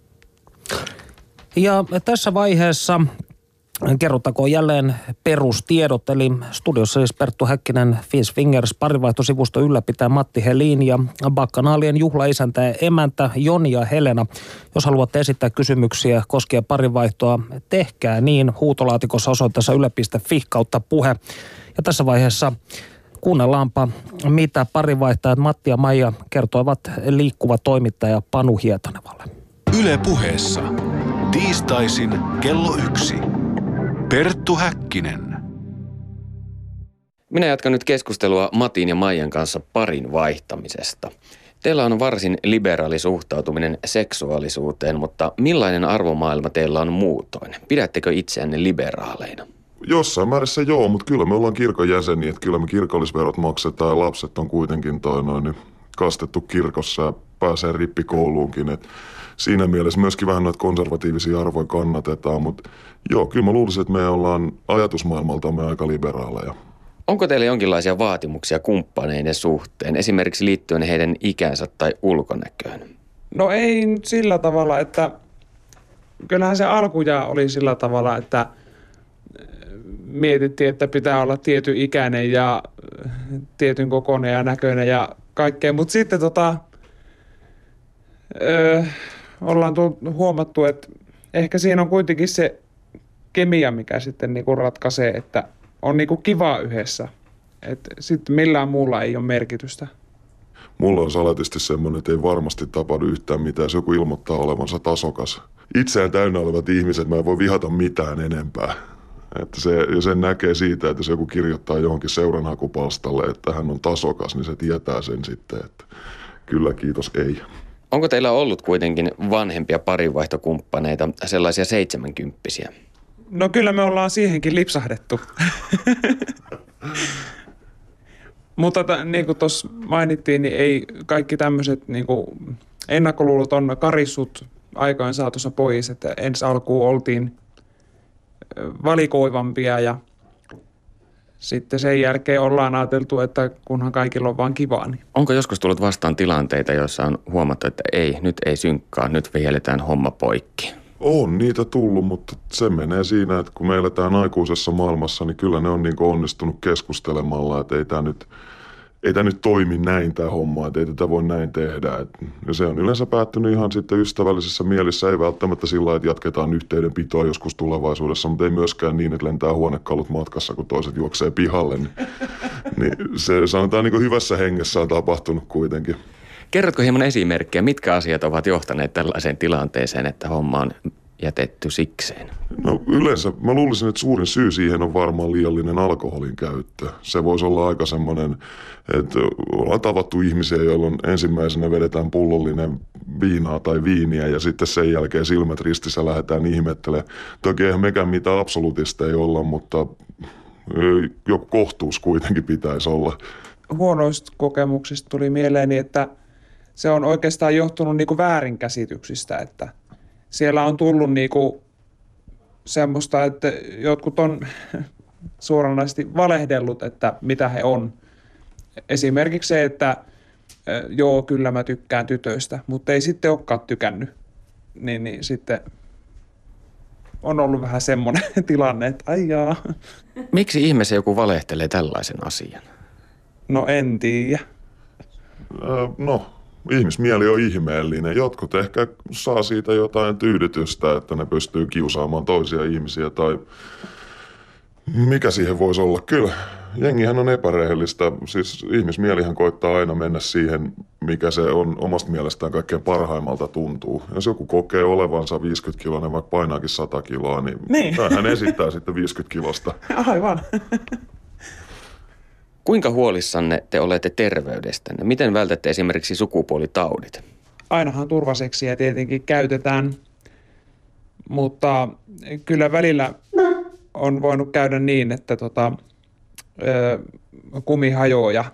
Ja tässä vaiheessa kerrottakoon jälleen perustiedot, eli studiossa siis Perttu Häkkinen, Fins Fingers, parivaihtosivusto ylläpitää Matti Helin ja Bakkanaalien juhlaisäntä ja emäntä Joni ja Helena. Jos haluatte esittää kysymyksiä koskien parivaihtoa, tehkää niin huutolaatikossa osoitteessa yle piste fi kautta puhe. Ja tässä vaiheessa kuunnellaanpa, mitä parivaihtajat Matti ja Maija kertoivat liikkuva toimittaja Panu Hietanevalle. Yle Puheessa. Tiistaisin kello yksi. Perttu Häkkinen. Minä jatkan nyt keskustelua Matin ja Maijan kanssa parin vaihtamisesta. Teillä on varsin liberaali suhtautuminen seksuaalisuuteen, mutta millainen arvomaailma teillä on muutoin? Pidättekö itseänne liberaaleina? Jossain määrässä joo, mutta kyllä me ollaan kirkon jäseniä, että kyllä me kirkollisverot maksetaan ja lapset on kuitenkin toi noin niin kastettu kirkossa ja pääsee rippikouluunkin, että siinä mielessä myöskin vähän noita konservatiivisia arvoja kannatetaan, mutta joo, kyllä mä luulisin, että me ollaan ajatusmaailmaltamme aika liberaaleja. Onko teillä jonkinlaisia vaatimuksia kumppaneiden suhteen, esimerkiksi liittyen heidän ikänsä tai ulkonäköön? No ei sillä tavalla, että kyllähän se alkuja oli sillä tavalla, että mietittiin, että pitää olla tietyn ikäinen ja tietyn kokoinen ja näköinen ja kaikkea, mutta sitten tota, öö, ollaan huomattu, että ehkä siinä on kuitenkin se kemia, mikä sitten niinku ratkaisee, että on niinku kiva yhdessä. Että sitten millään muulla ei ole merkitystä. Mulla on salatisti semmoinen, että ei varmasti tapahdu yhtään mitään, jos joku ilmoittaa olevansa tasokas. Itseään täynnä olevat ihmiset, mä en voi vihata mitään enempää. Että se, ja sen näkee siitä, että jos joku kirjoittaa johonkin seuranhakupalstalle, että hän on tasokas, niin se tietää sen sitten, että kyllä kiitos ei. Onko teillä ollut kuitenkin vanhempia parinvaihtokumppaneita, sellaisia seitsemänkymppisiä? No kyllä me ollaan siihenkin lipsahdettu. Mutta t- niin kuin tuossa mainittiin, niin ei kaikki tämmöiset niin kuin ennakkoluulot on karissut aikojen saatossa pois. Että ensi alkuun oltiin valikoivampia ja sitten sen jälkeen ollaan ajateltu, että kunhan kaikilla on vaan kivaa. Niin. Onko joskus tullut vastaan tilanteita, joissa on huomattu, että ei, nyt ei synkkaa, nyt vihelletään homma poikki? On niitä tullut, mutta se menee siinä, että kun me eletään aikuisessa maailmassa, niin kyllä ne on niin kuin onnistunut keskustelemalla, että ei tämä nyt, ei tämä nyt toimi näin tämä homma, että ei tätä voi näin tehdä. Ja se on yleensä päättynyt ihan sitten ystävällisessä mielessä, ei välttämättä sillä lailla, että jatketaan yhteydenpitoa joskus tulevaisuudessa, mutta ei myöskään niin, että lentää huonekalut matkassa, kun toiset juoksee pihalle. Niin, niin se sanotaan niin kuin hyvässä hengessä on tapahtunut kuitenkin. Kerrotko hieman esimerkkejä, mitkä asiat ovat johtaneet tällaiseen tilanteeseen, että homma on jätetty sikseen? No yleensä mä luulisin, että suurin syy siihen on varmaan liiallinen alkoholin käyttö. Se voisi olla aika semmoinen, että ollaan tavattu ihmisiä, jolloin ensimmäisenä vedetään pullollinen viinaa tai viiniä ja sitten sen jälkeen silmät ristissä lähdetään ihmettelemään. Toki eihän mekään mitään absoluutista ei olla, mutta joku kohtuus kuitenkin pitäisi olla. Huonoista kokemuksista tuli mieleeni, että se on oikeastaan johtunut niinku väärinkäsityksistä, että siellä on tullut niinku semmoista, että jotkut on suoranaisesti valehdellut, että mitä he on. Esimerkiksi se, että joo, kyllä mä tykkään tytöistä, mutta ei sitten olekaan tykännyt. Niin, niin sitten on ollut vähän semmoinen tilanne, että ai jaa. Miksi ihmeessä joku valehtelee tällaisen asian? No en tiedä. No, ihmismieli on ihmeellinen. Jotkut ehkä saa siitä jotain tyydytystä, että ne pystyy kiusaamaan toisia ihmisiä tai mikä siihen voisi olla. Kyllä, jengihän on epärehellistä. Siis ihmismielihän koittaa aina mennä siihen, mikä se on omasta mielestään kaikkein parhaimmalta tuntuu. Jos joku kokee olevansa viisikymmentä kiloinen, vaikka painaakin sata kiloa, niin, niin. hän esittää sitten viisikymmentä kilosta. Aivan. Kuinka huolissanne te olette terveydestänne? Miten vältätte esimerkiksi sukupuolitaudit? Ainahan turvaseksiä tietenkin käytetään, mutta kyllä välillä on voinut käydä niin, että tota, ö, kumi hajoaa. Ja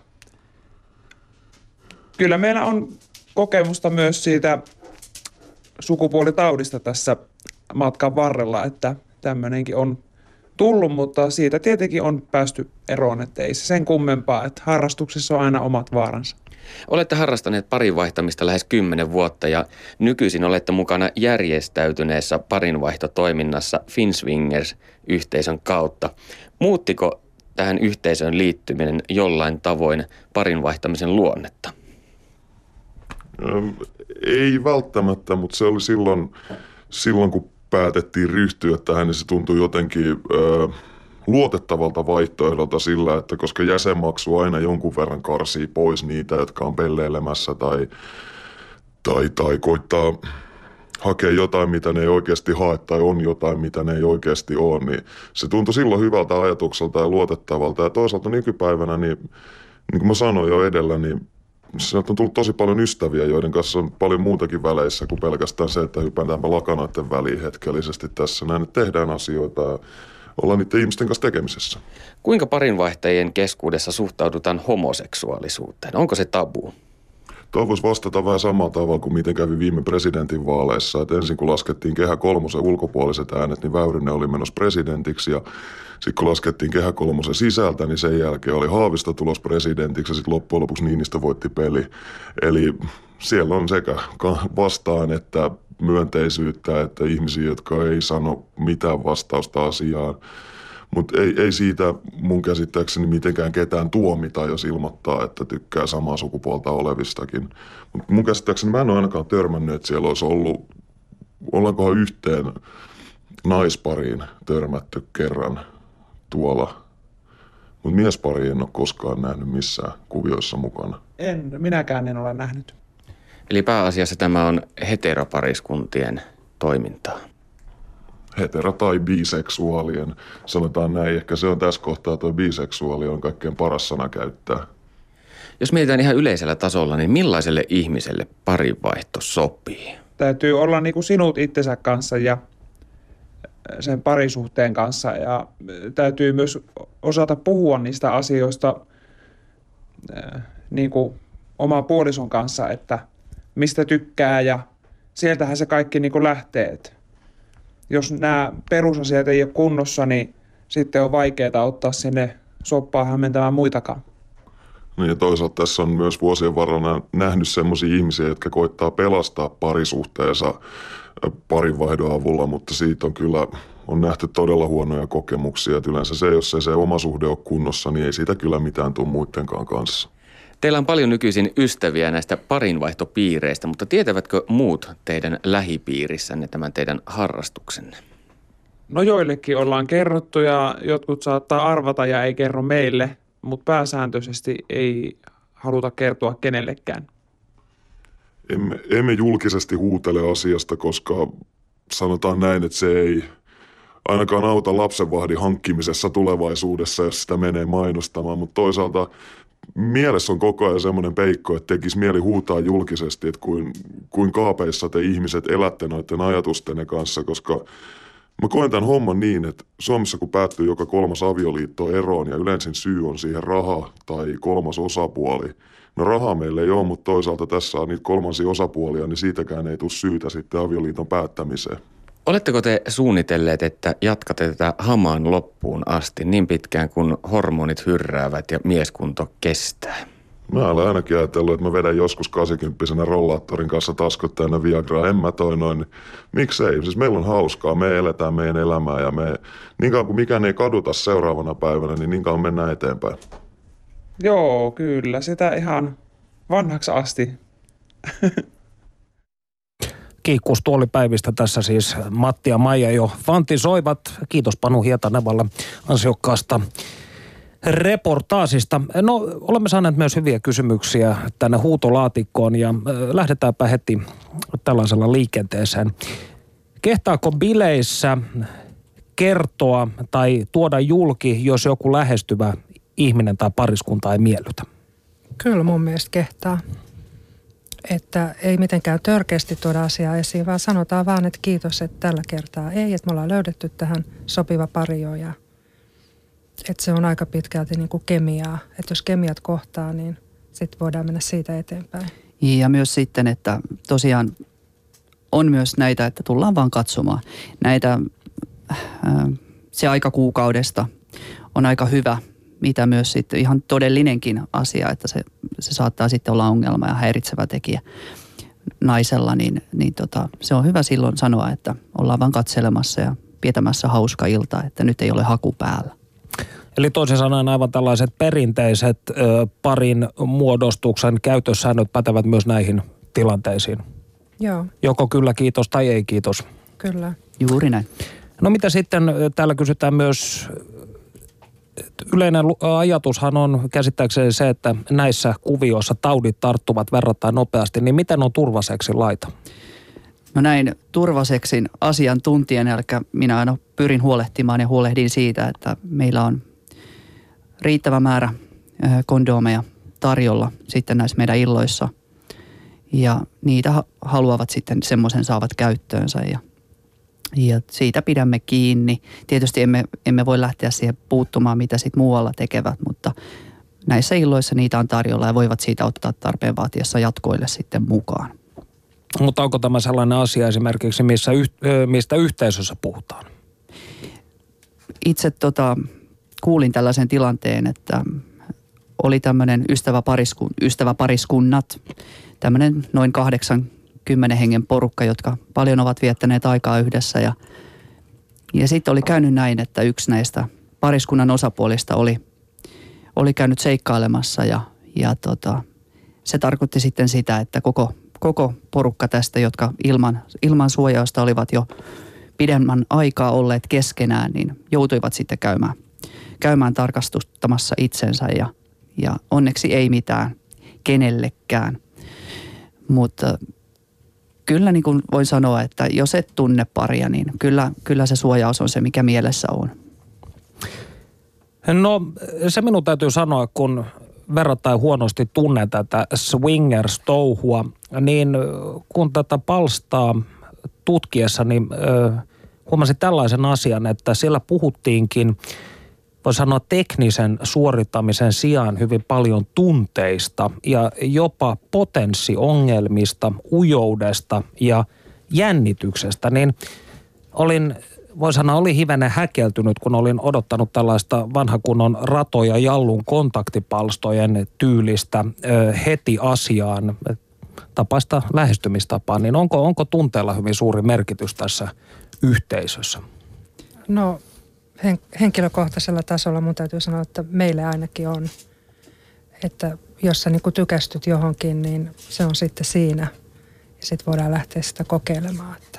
kyllä meillä on kokemusta myös siitä sukupuolitaudista tässä matkan varrella, että tämmöinenkin on tullut, mutta siitä tietenkin on päästy eroon, että ei se sen kummempaa, että harrastuksessa on aina omat vaaransa. Olette harrastaneet parin vaihtamista lähes kymmenen vuotta ja nykyisin olette mukana järjestäytyneessä parinvaihtotoiminnassa Finswingers-yhteisön kautta. Muuttiko tähän yhteisöön liittyminen jollain tavoin parinvaihtamisen luonnetta? Ähm, ei välttämättä, mutta se oli silloin, silloin kun päätettiin ryhtyä tähän, niin se tuntui jotenkin ö, luotettavalta vaihtoehdolta sillä, että koska jäsenmaksu aina jonkun verran karsii pois niitä, jotka on pelleilemässä tai, tai, tai koittaa hakea jotain, mitä ne ei oikeasti hae tai on jotain, mitä ne ei oikeasti ole, niin se tuntui silloin hyvältä ajatukselta ja luotettavalta. Ja toisaalta nykypäivänä, niin, niin kuin mä sanoin jo edellä, niin sieltä on tullut tosi paljon ystäviä, joiden kanssa on paljon muutakin väleissä kuin pelkästään se, että hypätäänpä lakanoiden väliin hetkellisesti tässä. Näin, että tehdään asioita ja ollaan niiden ihmisten kanssa tekemisessä. Kuinka parinvaihtajien keskuudessa suhtaudutaan homoseksuaalisuuteen? Onko se tabu? Tuo voisi vastata vähän samalla tavalla kuin miten kävi viime presidentinvaaleissa. Että ensin kun laskettiin Kehä kolmosen ulkopuoliset äänet, niin Väyrynen oli menossa presidentiksi ja sitten kun laskettiin Kehä kolmosen sisältä, niin sen jälkeen oli Haavisto tulos presidentiksi ja sitten loppujen lopuksi Niinistö voitti peli. Eli siellä on sekä vastaan että myönteisyyttä, että ihmisiä, jotka ei sano mitään vastausta asiaan. Mutta ei, ei siitä mun käsittääkseni mitenkään ketään tuomita, jos ilmoittaa, että tykkää samaa sukupuolta olevistakin. Mutta mun käsittääkseni mä en ole ainakaan törmännyt, että siellä olisi ollut, ollaankohan yhteen naispariin törmätty kerran tuolla. Mutta miespari en ole koskaan nähnyt missään kuvioissa mukana. En, minäkään en ole nähnyt. Eli pääasiassa tämä on heteropariskuntien toimintaa. Hetero- tai biseksuaalien, sanotaan näin. Ehkä se on tässä kohtaa, tuo biseksuaali on kaikkein paras sana käyttää. Jos mietitään ihan yleisellä tasolla, niin millaiselle ihmiselle parinvaihto sopii? Täytyy olla niin kuin sinut itsensä kanssa ja sen parisuhteen kanssa ja täytyy myös osata puhua niistä asioista niin kuin oma puolison kanssa, että mistä tykkää ja sieltähän se kaikki niin kuin lähtee. Jos nämä perusasiat ei ole kunnossa, niin sitten on vaikeaa ottaa sinne soppaa hämmentämään muitakaan. No ja toisaalta tässä on myös vuosien varrella nähnyt semmoisia ihmisiä, jotka koittaa pelastaa parisuhteensa parinvaihdon avulla, mutta siitä on kyllä on nähty todella huonoja kokemuksia. Että yleensä se, jos ei se oma suhde ole kunnossa, niin ei siitä kyllä mitään tule muidenkaan kanssa. Teillä on paljon nykyisin ystäviä näistä parinvaihtopiireistä, mutta tietävätkö muut teidän lähipiirissänne tämän teidän harrastuksenne? No joillekin ollaan kerrottu ja jotkut saattaa arvata ja ei kerro meille, mutta pääsääntöisesti ei haluta kertoa kenellekään. Emme, emme julkisesti huutele asiasta, koska sanotaan näin, että se ei ainakaan auta lapsenvahdin hankkimisessa tulevaisuudessa, jos sitä menee mainostamaan, mutta toisaalta mielessä on koko ajan semmoinen peikko, että tekisi mieli huutaa julkisesti, että kuin, kuin kaapeissa te ihmiset elätte noiden ajatustenne kanssa, koska mä koen tämän homman niin, että Suomessa kun päättyy joka kolmas avioliitto eroon ja yleensä syy on siihen raha tai kolmas osapuoli. No rahaa meillä ei ole, mutta toisaalta tässä on niitä kolmansia osapuolia, niin siitäkään ei tule syytä sitten avioliiton päättämiseen. Oletteko te suunnitelleet, että jatkatte tätä hamaan loppuun asti niin pitkään, kun hormonit hyrräävät ja mieskunto kestää? Mä olen ainakin ajatellut, että mä vedän joskus kahdeksankymppisenä rollaattorin kanssa taskut täynnä Viagraa. En mä toi noin. Miksei? Siis meillä on hauskaa. Me eletään meidän elämää ja me, niin kauan kuin mikään ei kaduta seuraavana päivänä, niin niin kauan mennään eteenpäin. Joo, kyllä. Sitä ihan vanhaksi asti. Kiikkustuolipäivistä tässä siis Matti ja Maija jo fantisoivat. Kiitos Panu Hietanevalle ansiokkaasta reportaasista. No, olemme saaneet myös hyviä kysymyksiä tänne huutolaatikkoon ja lähdetäänpä heti tällaisella liikenteeseen. Kehtaako bileissä kertoa tai tuoda julki, jos joku lähestyvä ihminen tai pariskunta ei miellytä? Kyllä mun mielestä kehtaa. että ei mitenkään törkeästi tuoda asiaa esiin, vaan sanotaan vaan, että kiitos, että tällä kertaa ei, että me ollaan löydetty tähän sopiva pario ja että se on aika pitkälti niin kuin kemiaa. Että jos kemiat kohtaa, niin sitten voidaan mennä siitä eteenpäin. Ja myös sitten, että tosiaan on myös näitä, että tullaan vaan katsomaan. Näitä, ää, se aika kuukaudesta on aika hyvä, mitä myös sitten ihan todellinenkin asia, että se, se saattaa sitten olla ongelma ja häiritsevä tekijä naisella, niin, niin tota, se on hyvä silloin sanoa, että ollaan vaan katselemassa ja pietämässä hauska ilta, että nyt ei ole haku päällä. Eli toisin sanoen aivan tällaiset perinteiset ö, parin muodostuksen käytössäännöt pätevät myös näihin tilanteisiin. Joo. Joko kyllä kiitos tai ei kiitos. Kyllä. Juuri näin. No mitä sitten, täällä kysytään myös, yleinen ajatushan on käsittääkseni se, että näissä kuvioissa taudit tarttuvat verrattain nopeasti, niin miten on turvaseksi laita? No näin turvaseksin asiantuntijan, eli minä aina pyrin huolehtimaan ja huolehdin siitä, että meillä on riittävä määrä kondoomeja tarjolla sitten näissä meidän illoissa. Ja niitä haluavat sitten semmoisen saavat käyttöönsä ja, ja siitä pidämme kiinni. Tietysti emme, emme voi lähteä siihen puuttumaan, mitä sitten muualla tekevät, mutta näissä illoissa niitä on tarjolla ja voivat siitä ottaa tarpeen vaatiessa jatkoille sitten mukaan. Mutta onko tämä sellainen asia esimerkiksi, missä, mistä yhteisössä puhutaan? Itse tota, kuulin tällaisen tilanteen, että oli tämmöinen ystäväpariskun, ystäväpariskunnat, tämmöinen noin kahdeksankymmenen hengen porukka, jotka paljon ovat viettäneet aikaa yhdessä. Ja, ja sitten oli käynyt näin, että yksi näistä pariskunnan osapuolista oli, oli käynyt seikkailemassa ja, ja tota, se tarkoitti sitten sitä, että koko, koko porukka tästä, jotka ilman, ilman suojausta olivat jo pidemmän aikaa olleet keskenään, niin joutuivat sitten käymään, käymään tarkastustamassa itsensä ja, ja onneksi ei mitään kenellekään. Mutta kyllä niin kuin voin sanoa, että jos et tunne paria, niin kyllä, kyllä se suojaus on se, mikä mielessä on. No se minun täytyy sanoa, kun verrattain huonosti tunnen tätä swingers-touhua, niin kun tätä palstaa tutkiessa, niin äh, huomasin tällaisen asian, että siellä puhuttiinkin, voi sanoa teknisen suorittamisen sijaan hyvin paljon tunteista ja jopa potenssiongelmista, ujoudesta ja jännityksestä, niin olin, voi sanoa, oli hivenen häkeltynyt, kun olin odottanut tällaista vanhakunnon rato- ja jallun kontaktipalstojen tyylistä ö, heti asiaan tapaista lähestymistapaa, niin onko, onko tunteella hyvin suuri merkitys tässä yhteisössä? No hen, henkilökohtaisella tasolla mun täytyy sanoa, että meille ainakin on, että jos sä niinku tykästyt johonkin, niin se on sitten siinä ja sitten voidaan lähteä sitä kokeilemaan. Että.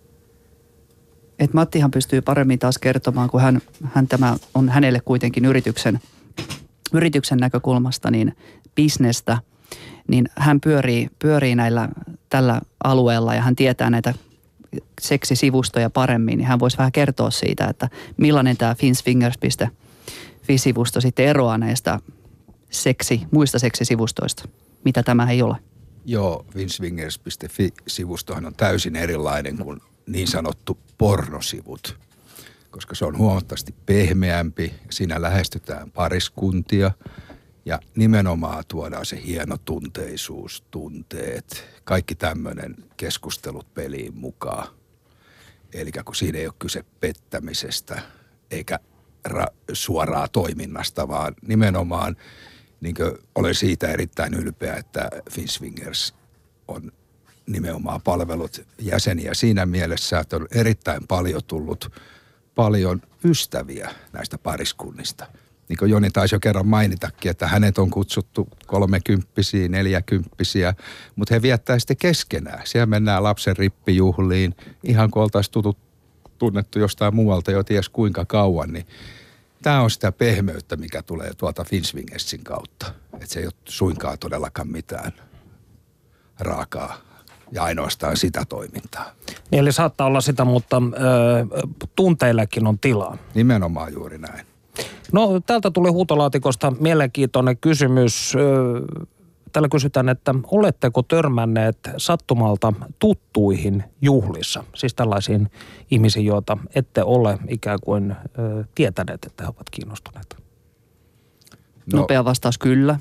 Et Mattihan pystyy paremmin taas kertomaan, kun hän, hän tämä on hänelle kuitenkin yrityksen, yrityksen näkökulmasta niin bisnestä, niin hän pyörii, pyörii näillä tällä alueella ja hän tietää näitä seksisivustoja paremmin, niin hän voisi vähän kertoa siitä, että millainen tämä finsfingers piste fi-sivusto sitten eroaa näistä seksi, muista seksisivustoista. Mitä tämä ei ole? Joo, finsfingers piste fi-sivustohan on täysin erilainen kuin niin sanottu pornosivut, koska se on huomattavasti pehmeämpi. Siinä lähestytään pariskuntia ja nimenomaan tuodaan se hieno tunteisuus, tunteet, kaikki tämmöinen keskustelut peliin mukaan. Eli kun siinä ei ole kyse pettämisestä eikä ra- suoraa toiminnasta, vaan nimenomaan niin kuin olen siitä erittäin ylpeä, että Finsfingers on nimenomaan palvelut jäseniä siinä mielessä, että on erittäin paljon tullut paljon ystäviä näistä pariskunnista. Niin kuin Joni taisi jo kerran mainitakin, että hänet on kutsuttu kolmekymppisiä, neljäkymppisiä, mutta he viettää sitten keskenään. Siellä mennään lapsen rippijuhliin, ihan kun oltaisiin tutut, tunnettu jostain muualta jo ties kuinka kauan, niin tämä on sitä pehmeyttä, mikä tulee tuolta Finsfingersin kautta. Että se ei ole suinkaan todellakaan mitään raakaa ja ainoastaan sitä toimintaa. Niin, eli saattaa olla sitä, mutta ö, tunteillekin on tilaa. Nimenomaan juuri näin. No täältä tuli huutolaatikosta mielenkiintoinen kysymys. täällä kysytään, että oletteko törmänneet sattumalta tuttuihin juhlissa? Siis tällaisiin ihmisiin, joita ette ole ikään kuin ö, tietäneet, että he ovat kiinnostuneet. No. Nopea vastaus kyllä.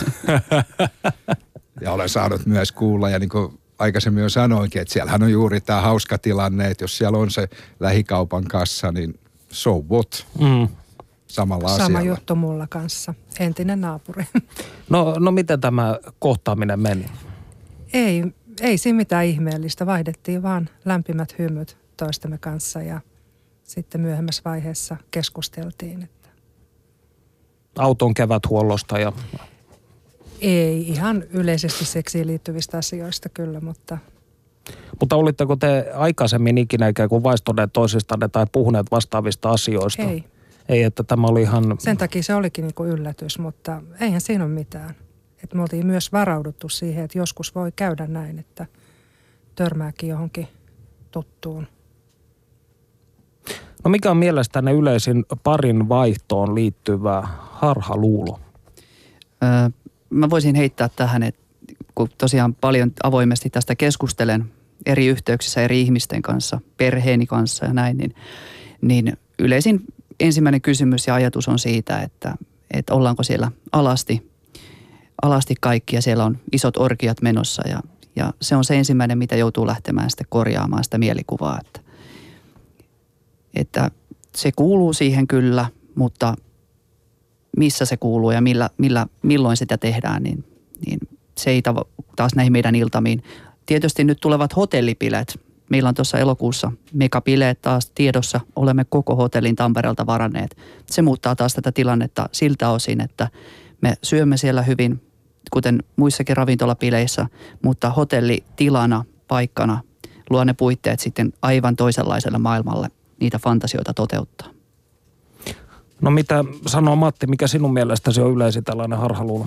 Ja olen saanut myös kuulla, ja niin kuin aikaisemmin jo sanoinkin, että siellähän on juuri tämä hauska tilanne, että jos siellä on se lähikaupan kassa, niin so what? Mm. Samalla Sama asialla. juttu mulla kanssa. Entinen naapuri. No, no miten tämä kohtaaminen meni? Ei, ei siinä mitään ihmeellistä. Vaihdettiin vaan lämpimät hymyt toistemme kanssa ja sitten myöhemmässä vaiheessa keskusteltiin. Että Auton keväthuollosta ja... Ei, ihan yleisesti seksiin liittyvistä asioista kyllä, mutta... Mutta olitteko te aikaisemmin ikinä ikään kuin vaistoneet toisistanne tai puhuneet vastaavista asioista? Ei. Ei, että tämä oli ihan... Sen takia se olikin niin kuin yllätys, mutta eihän siinä ole mitään. Että me oltiin myös varauduttu siihen, että joskus voi käydä näin, että törmääkin johonkin tuttuun. No mikä on mielestänne yleisin parin vaihtoon liittyvä harhaluulo? Öö, mä voisin heittää tähän, että kun tosiaan paljon avoimesti tästä keskustelen eri yhteyksissä eri ihmisten kanssa, perheeni kanssa ja näin, niin, niin yleisin ensimmäinen kysymys ja ajatus on siitä, että, että ollaanko siellä alasti, alasti kaikki ja siellä on isot orgiat menossa ja, ja se on se ensimmäinen, mitä joutuu lähtemään sitten korjaamaan sitä mielikuvaa, että, että se kuuluu siihen kyllä, mutta missä se kuuluu ja millä, millä, milloin sitä tehdään, niin, niin se ei taas näihin meidän iltamiin. Tietysti nyt tulevat hotellipileet. Meillä on tuossa elokuussa megabileet taas tiedossa. Olemme koko hotellin Tampereelta varanneet. Se muuttaa taas tätä tilannetta siltä osin, että me syömme siellä hyvin, kuten muissakin ravintolapileissä, mutta hotellitilana, paikkana luo ne puitteet sitten aivan toisenlaiselle maailmalle niitä fantasioita toteuttaa. No mitä sanoo Matti, mikä sinun mielestäsi on yleisin tällainen harhaluulo?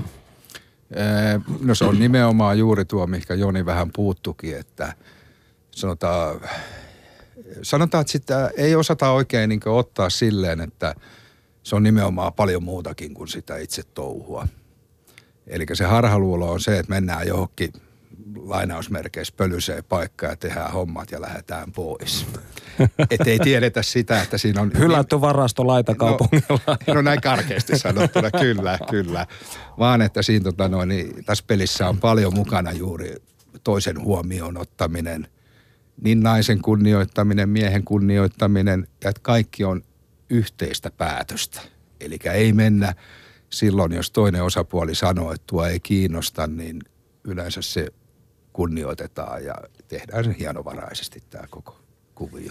No se on nimenomaan juuri tuo, mihinkä Joni vähän puuttukin, että sanotaan, sanotaan että sitä ei osata oikein niin kuin ottaa silleen, että se on nimenomaan paljon muutakin kuin sitä itse touhua. Eli se harhaluulo on se, että mennään johonkin lainausmerkeissä pölyseen paikkaan ja tehdään hommat ja lähdetään pois. Että ei tiedetä sitä, että siinä on... Hylätty varasto laitakaupungilla. No, no näin karkeasti sanottuna, kyllä, kyllä. Vaan että siinä tota noin, niin tässä pelissä on paljon mukana juuri toisen huomioon ottaminen, niin naisen kunnioittaminen, miehen kunnioittaminen, että kaikki on yhteistä päätöstä. Eli ei mennä silloin, jos toinen osapuoli sanoo, että tuo ei kiinnosta, niin yleensä se kunnioitetaan ja tehdään se hienovaraisesti tämä koko kuvio.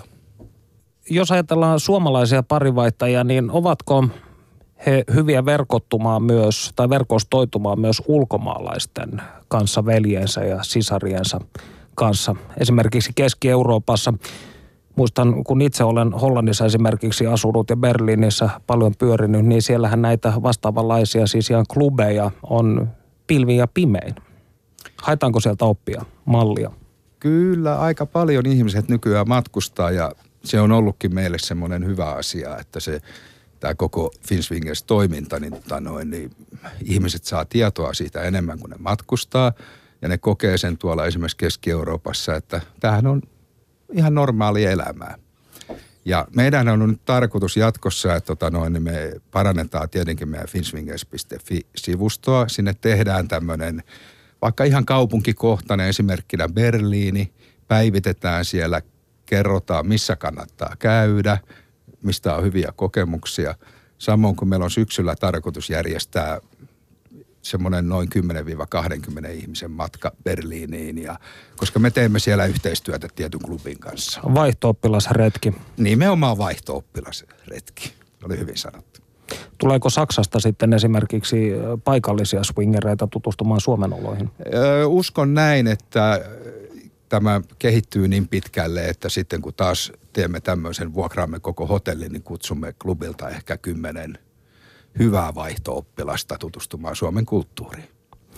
Jos ajatellaan suomalaisia parivaihtajia, niin ovatko he hyviä verkottumaan myös tai verkostoitumaan myös ulkomaalaisten kanssa, veljensä ja sisariensa kanssa? Esimerkiksi Keski-Euroopassa. Muistan, kun itse olen Hollannissa esimerkiksi asunut ja Berliinissä paljon pyörinyt, niin siellähän näitä vastaavanlaisia siis ihan klubeja on pilvin ja pimein. Haetaanko sieltä oppia, mallia? Kyllä, aika paljon ihmiset nykyään matkustaa ja se on ollutkin meille semmoinen hyvä asia, että se tämä koko Finswingers-toiminta, niin, tota noin, niin ihmiset saa tietoa siitä enemmän kuin ne matkustaa ja ne kokee sen tuolla esimerkiksi Keski-Euroopassa, että tämähän on ihan normaali elämää. Ja meidän on nyt tarkoitus jatkossa, että tota noin, niin me parannetaan tietenkin meidän finswingers piste fi-sivustoa. Sinne tehdään tämmöinen vaikka ihan kaupunkikohtainen, esimerkkinä Berliini, päivitetään siellä, kerrotaan missä kannattaa käydä, mistä on hyviä kokemuksia. Samoin kuin meillä on syksyllä tarkoitus järjestää semmoinen noin kymmenen kaksikymmentä ihmisen matka Berliiniin, ja, koska me teemme siellä yhteistyötä tietyn klubin kanssa. Vaihto-oppilasretki. Nimenomaan vaihto-oppilasretki, oli hyvin sanottu. Tuleeko Saksasta sitten esimerkiksi paikallisia swingereita tutustumaan Suomen oloihin? Öö, uskon näin, että tämä kehittyy niin pitkälle, että sitten kun taas teemme tämmöisen, vuokraamme koko hotellin, niin kutsumme klubilta ehkä kymmenen hyvää vaihto-oppilasta tutustumaan Suomen kulttuuriin.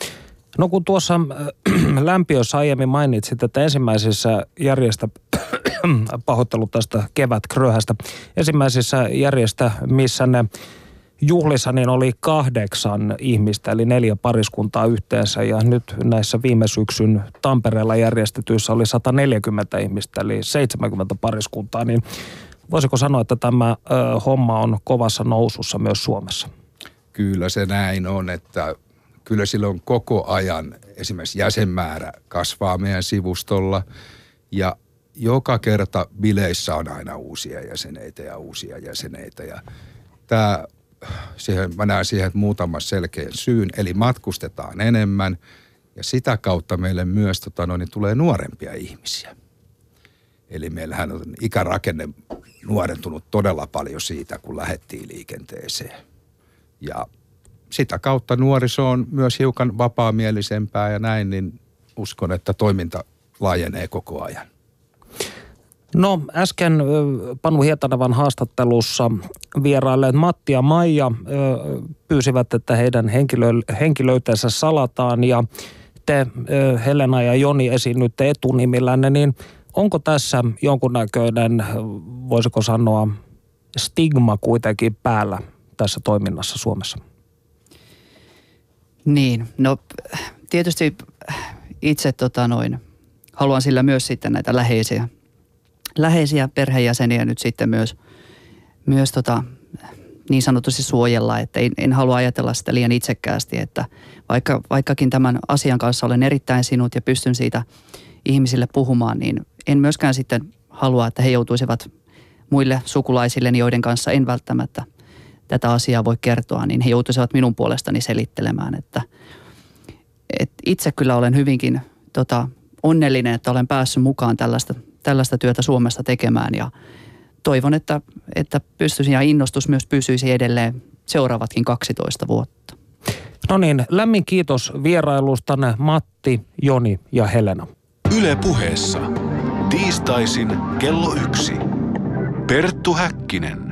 No kun tuossa äh, lämpiössä aiemmin mainitsit, että ensimmäisissä järjestä, pahoittelut tästä kevätkröhästä, ensimmäisissä järjestä, missä ne juhlissa niin oli kahdeksan ihmistä, eli neljä pariskuntaa yhteensä. Ja nyt näissä viime syksyn Tampereella järjestetyissä oli sata neljäkymmentä ihmistä, eli seitsemänkymmentä pariskuntaa. Niin voisiko sanoa, että tämä ö, homma on kovassa nousussa myös Suomessa? Kyllä se näin on, että kyllä silloin koko ajan esimerkiksi jäsenmäärä kasvaa meidän sivustolla ja joka kerta bileissä on aina uusia jäseneitä ja uusia jäseneitä ja tämä, siihen, mä näen siihen muutaman selkeän syyn, eli matkustetaan enemmän ja sitä kautta meille myös tota, no, niin tulee nuorempia ihmisiä. Eli meillähän on ikärakenne nuorentunut todella paljon siitä, kun lähdettiin liikenteeseen. Ja sitä kautta nuoriso on myös hiukan vapaamielisempää ja näin, niin uskon, että toiminta laajenee koko ajan. No äsken Panu Hietanevan haastattelussa vierailleet Matti ja Maija pyysivät, että heidän henkilö, henkilöytensä salataan ja te Helena ja Joni esiinnytte etunimillänne, niin onko tässä jonkunnäköinen, voisiko sanoa, stigma kuitenkin päällä tässä toiminnassa Suomessa? Niin, no tietysti itse tota noin, haluan sillä myös sitten näitä läheisiä, läheisiä perheenjäseniä nyt sitten myös, myös tota, niin sanotusti suojella, että en, en halua ajatella sitä liian itsekkäästi, että vaikka, vaikkakin tämän asian kanssa olen erittäin sinut ja pystyn siitä ihmisille puhumaan, niin en myöskään sitten halua, että he joutuisivat muille sukulaisille, joiden kanssa en välttämättä tätä asiaa voi kertoa, niin he joutuisivat minun puolestani selittelemään, että, että itse kyllä olen hyvinkin tota, onnellinen, että olen päässyt mukaan tällaista, tällaista työtä Suomesta tekemään ja toivon, että, että pystyisin ja innostus myös pysyisi edelleen seuraavatkin kaksitoista vuotta. No niin, lämmin kiitos vierailustanne Matti, Joni ja Helena. Yle Puheessa. Tiistaisin kello yksi. Perttu Häkkinen.